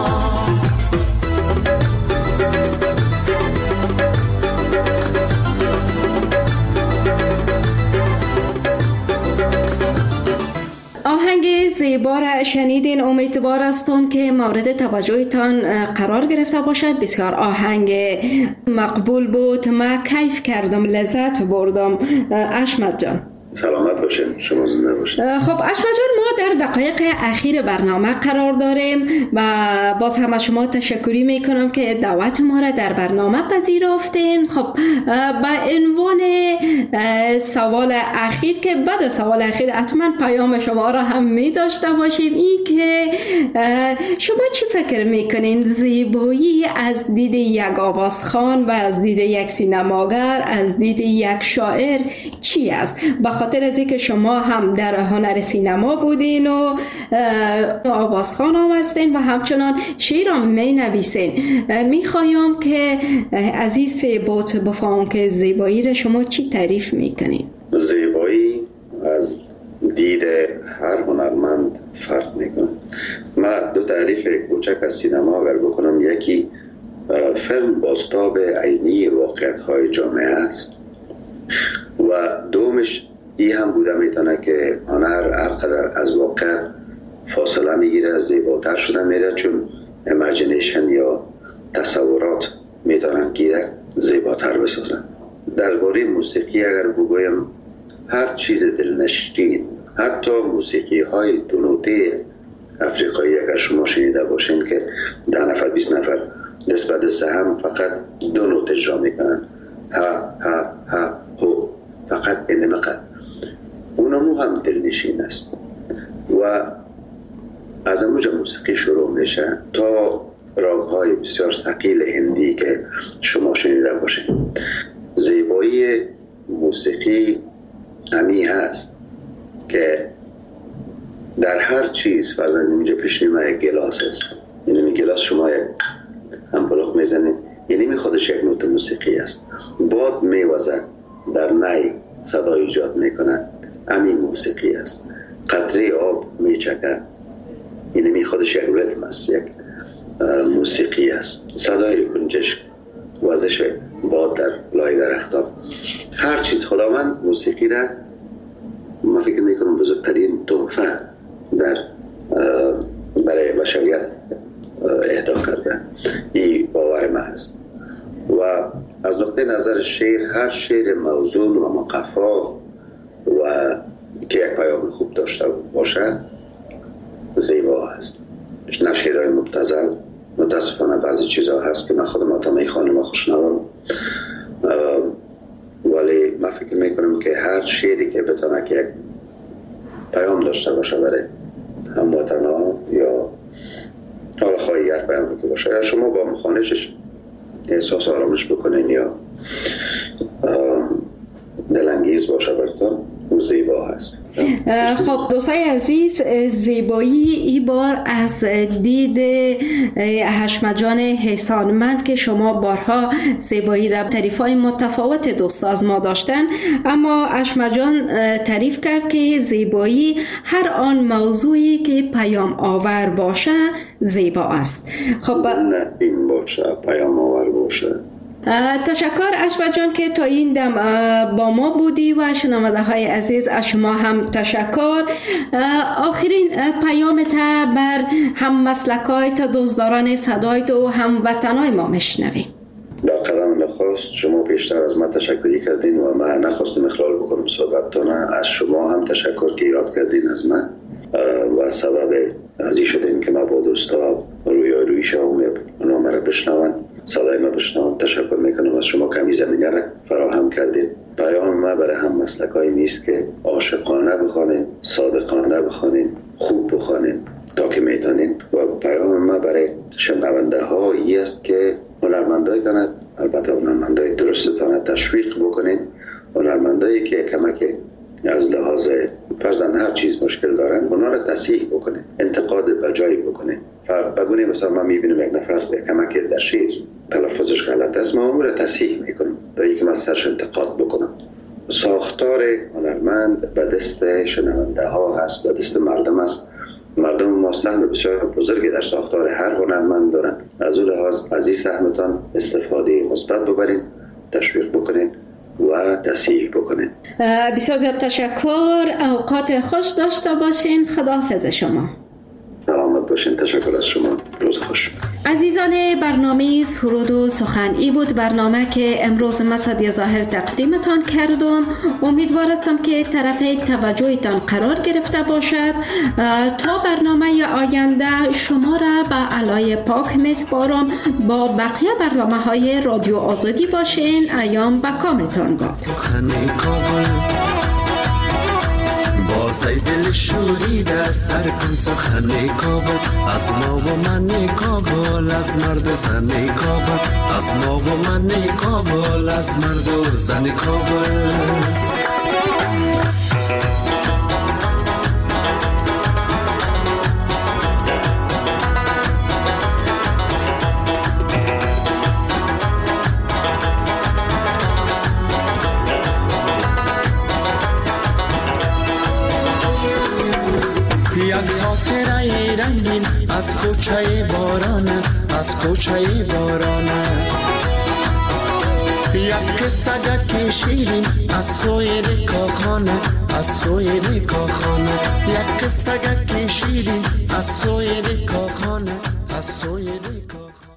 C: آهنگ زیبا را شنیدین. امیدوار هستم که مورد توجهتان قرار گرفته باشد. بسیار آهنگ مقبول بود، من کیف کردم، لذت بردم. اشمت جان
D: سلامت باشین، شما زنده باشین.
C: خب اشمت جان، ما در دقایق اخیر برنامه قرار داریم و باز هم شما تشکری میکنم که دعوت ما را در برنامه پذیرفتین. خب با عنوان سوال اخیر که بعد سوال اخیر حتما پیام شما را هم می داشته باشیم، این که شما چی فکر میکنین زیبایی از دید یک آوازخوان و از دید یک سینماگر، از دید یک شاعر چی است؟ خاطر از اینکه شما هم در هنر سینما بودین و آوازخوان هم هستین و همچنان شعر هم می نویسین، می خواهم که از این سه بات بفهم که زیبایی را شما چی تعریف میکنین؟
D: زیبایی از دید هر هنرمند فرق میکنه. من دو تعریف کوچک از سینما اگر بکنم، یکی فیلم بازتاب عینی واقعیت های جامعه است و دومش ای هم بوده میتونه که هنر هرقدر از واقع فاصله میگیره زیباتر شده میره، چون ایمیجینیشن یا تصورات میتونن گیره زیباتر بسازن. درباره موسیقی اگر بگویم، هر چیز دلنشین، حتی موسیقی های دو نوته افریقایی اگر شما شنیده باشین که ده نفر بیست نفر دست به دست هم فقط دو نوت اجرا میکنن، ها ها ها هو، فقط این مقدر. اونمو هم دلنشین است و از اونجا موسیقی شروع میشه تا راگ‌های بسیار ثقیل هندی که شما شنیده باشین. زیبایی موسیقی همی هست که در هر چیز، فرضاً اینجا پیش نیمه یک گلاس هست، این گلاس شما یک همپلوخ میزنید، یعنی می خودش یک نوت موسیقی است. باد میوزد در نی صدا ایجاد میکنه، همین موسیقی است. قطره آب میچکه، یعنی می خودش یک ریتم است، یک موسیقی است. صدای گنجش، وزش باد در لای درختان، هر چیز خداوند موسیقی را ما فکر میکنم بزرگترین تحفه در برای بشریت اهدا کرده. این باور من است و از نقطه نظر شعر، هر شعر موزون و مقفا و که یک پیام خوب داشته باشه زیبا است. نه شعرهای مبتذل، متاسفانه بعضی چیزها هست که من خودم آتا میخوانم و خوشنوام، ولی من فکر میکنم که هر شعری که بتونه که یک پیام داشته باشه برای هموطنها یا حالا خواهی یک پیام که باشه، یا شما با مخوانشش احساس آرامش بکنین یا دلانگیز باشه براتون، اون زیبا هست.
C: خب دوستای عزیز، زیبایی ای بار از دید حشمت جان احسانمند که شما بارها زیبایی را تعریف‌های متفاوت دوست از ما داشتن، اما حشمت جان تعریف کرد که زیبایی هر آن موضوعی که پیام آور باشه زیبا است. خب
D: نه این باشه پیام آور باشه.
C: تشکر حشمت جان که تا این دم با ما بودی و شنونده های عزیز از شما هم تشکر. آخرین پیامت بر هم مسلکای تا دوستداران صدای تو هم وطنای ما میشنویم.
D: در قدم نخواست شما پیشتر از من تشکری کردین و من نخواستم اخلال بکنم صحبتتون. از شما هم تشکر که ایراد کردین از من و سبب ازی شدین که ما با دوستا روی روی شما نامه را بشنون، صدای ما بشنون. تشکر میکنم از شما کمی زمینه را فراهم کردین. پیام ما برای هم مسلکایی نیست که عاشقانه بخوانین، صادقانه بخوانین، خوب بخوانین تا که میتونین، و پیام ما برای شنونده هایی است که هنرمندای تانه، البته هنرمندای درست تانه تشویق بکنین، هنرمندایی که کمک از لحاظ فرزن هر چیز مشکل دارن اونا رو تصحیح بکنه، انتقاد بجایی بکنه. بگونه مثلا ما میبینیم یک نفر کمک در شعر تلفظش غلط است، ما اون رو تصحیح میکنیم تا یکی من سرش انتقاد بکنم. ساختار هنرمند به دست شنونده ها هست، به دست مردم است. مردم ما سهم بسیار بزرگی در ساختار هر هنرمند دارن. از اون لحاظ از این سهمتان استفاده مثبت ببرین، تشویق بکنین و تصحیح بکنین.
C: بسیار زیاد تشکر. اوقات خوش داشته باشین. خداحافظ شما.
D: سلامت باشین. تشکر از شما. روز خوش.
C: عزیزان برنامه سرود و سخن ای بود برنامه که امروز من سعدیه ظاهر تقدیمتان کردم. امیدوار هستم که طرف توجهتان قرار گرفته باشد. تا برنامه آینده شما را به علای پاک میسپارم. با بقیه برنامه های رادیو آزادی باشین. ایام به کامتان باد.
E: بازای دل شوریده سر کن سخن کابل، از ما و من کابل، از مرد و زن کابل، از ما و من کابل، از مرد و زن کابل. از کوچه بارانه، از کوچه بارانه، یک سگک شیرین از سوی کاخانه، از سوی کاخانه، یک سگک شیرین از سوی کاخانه، از سوی کاخانه.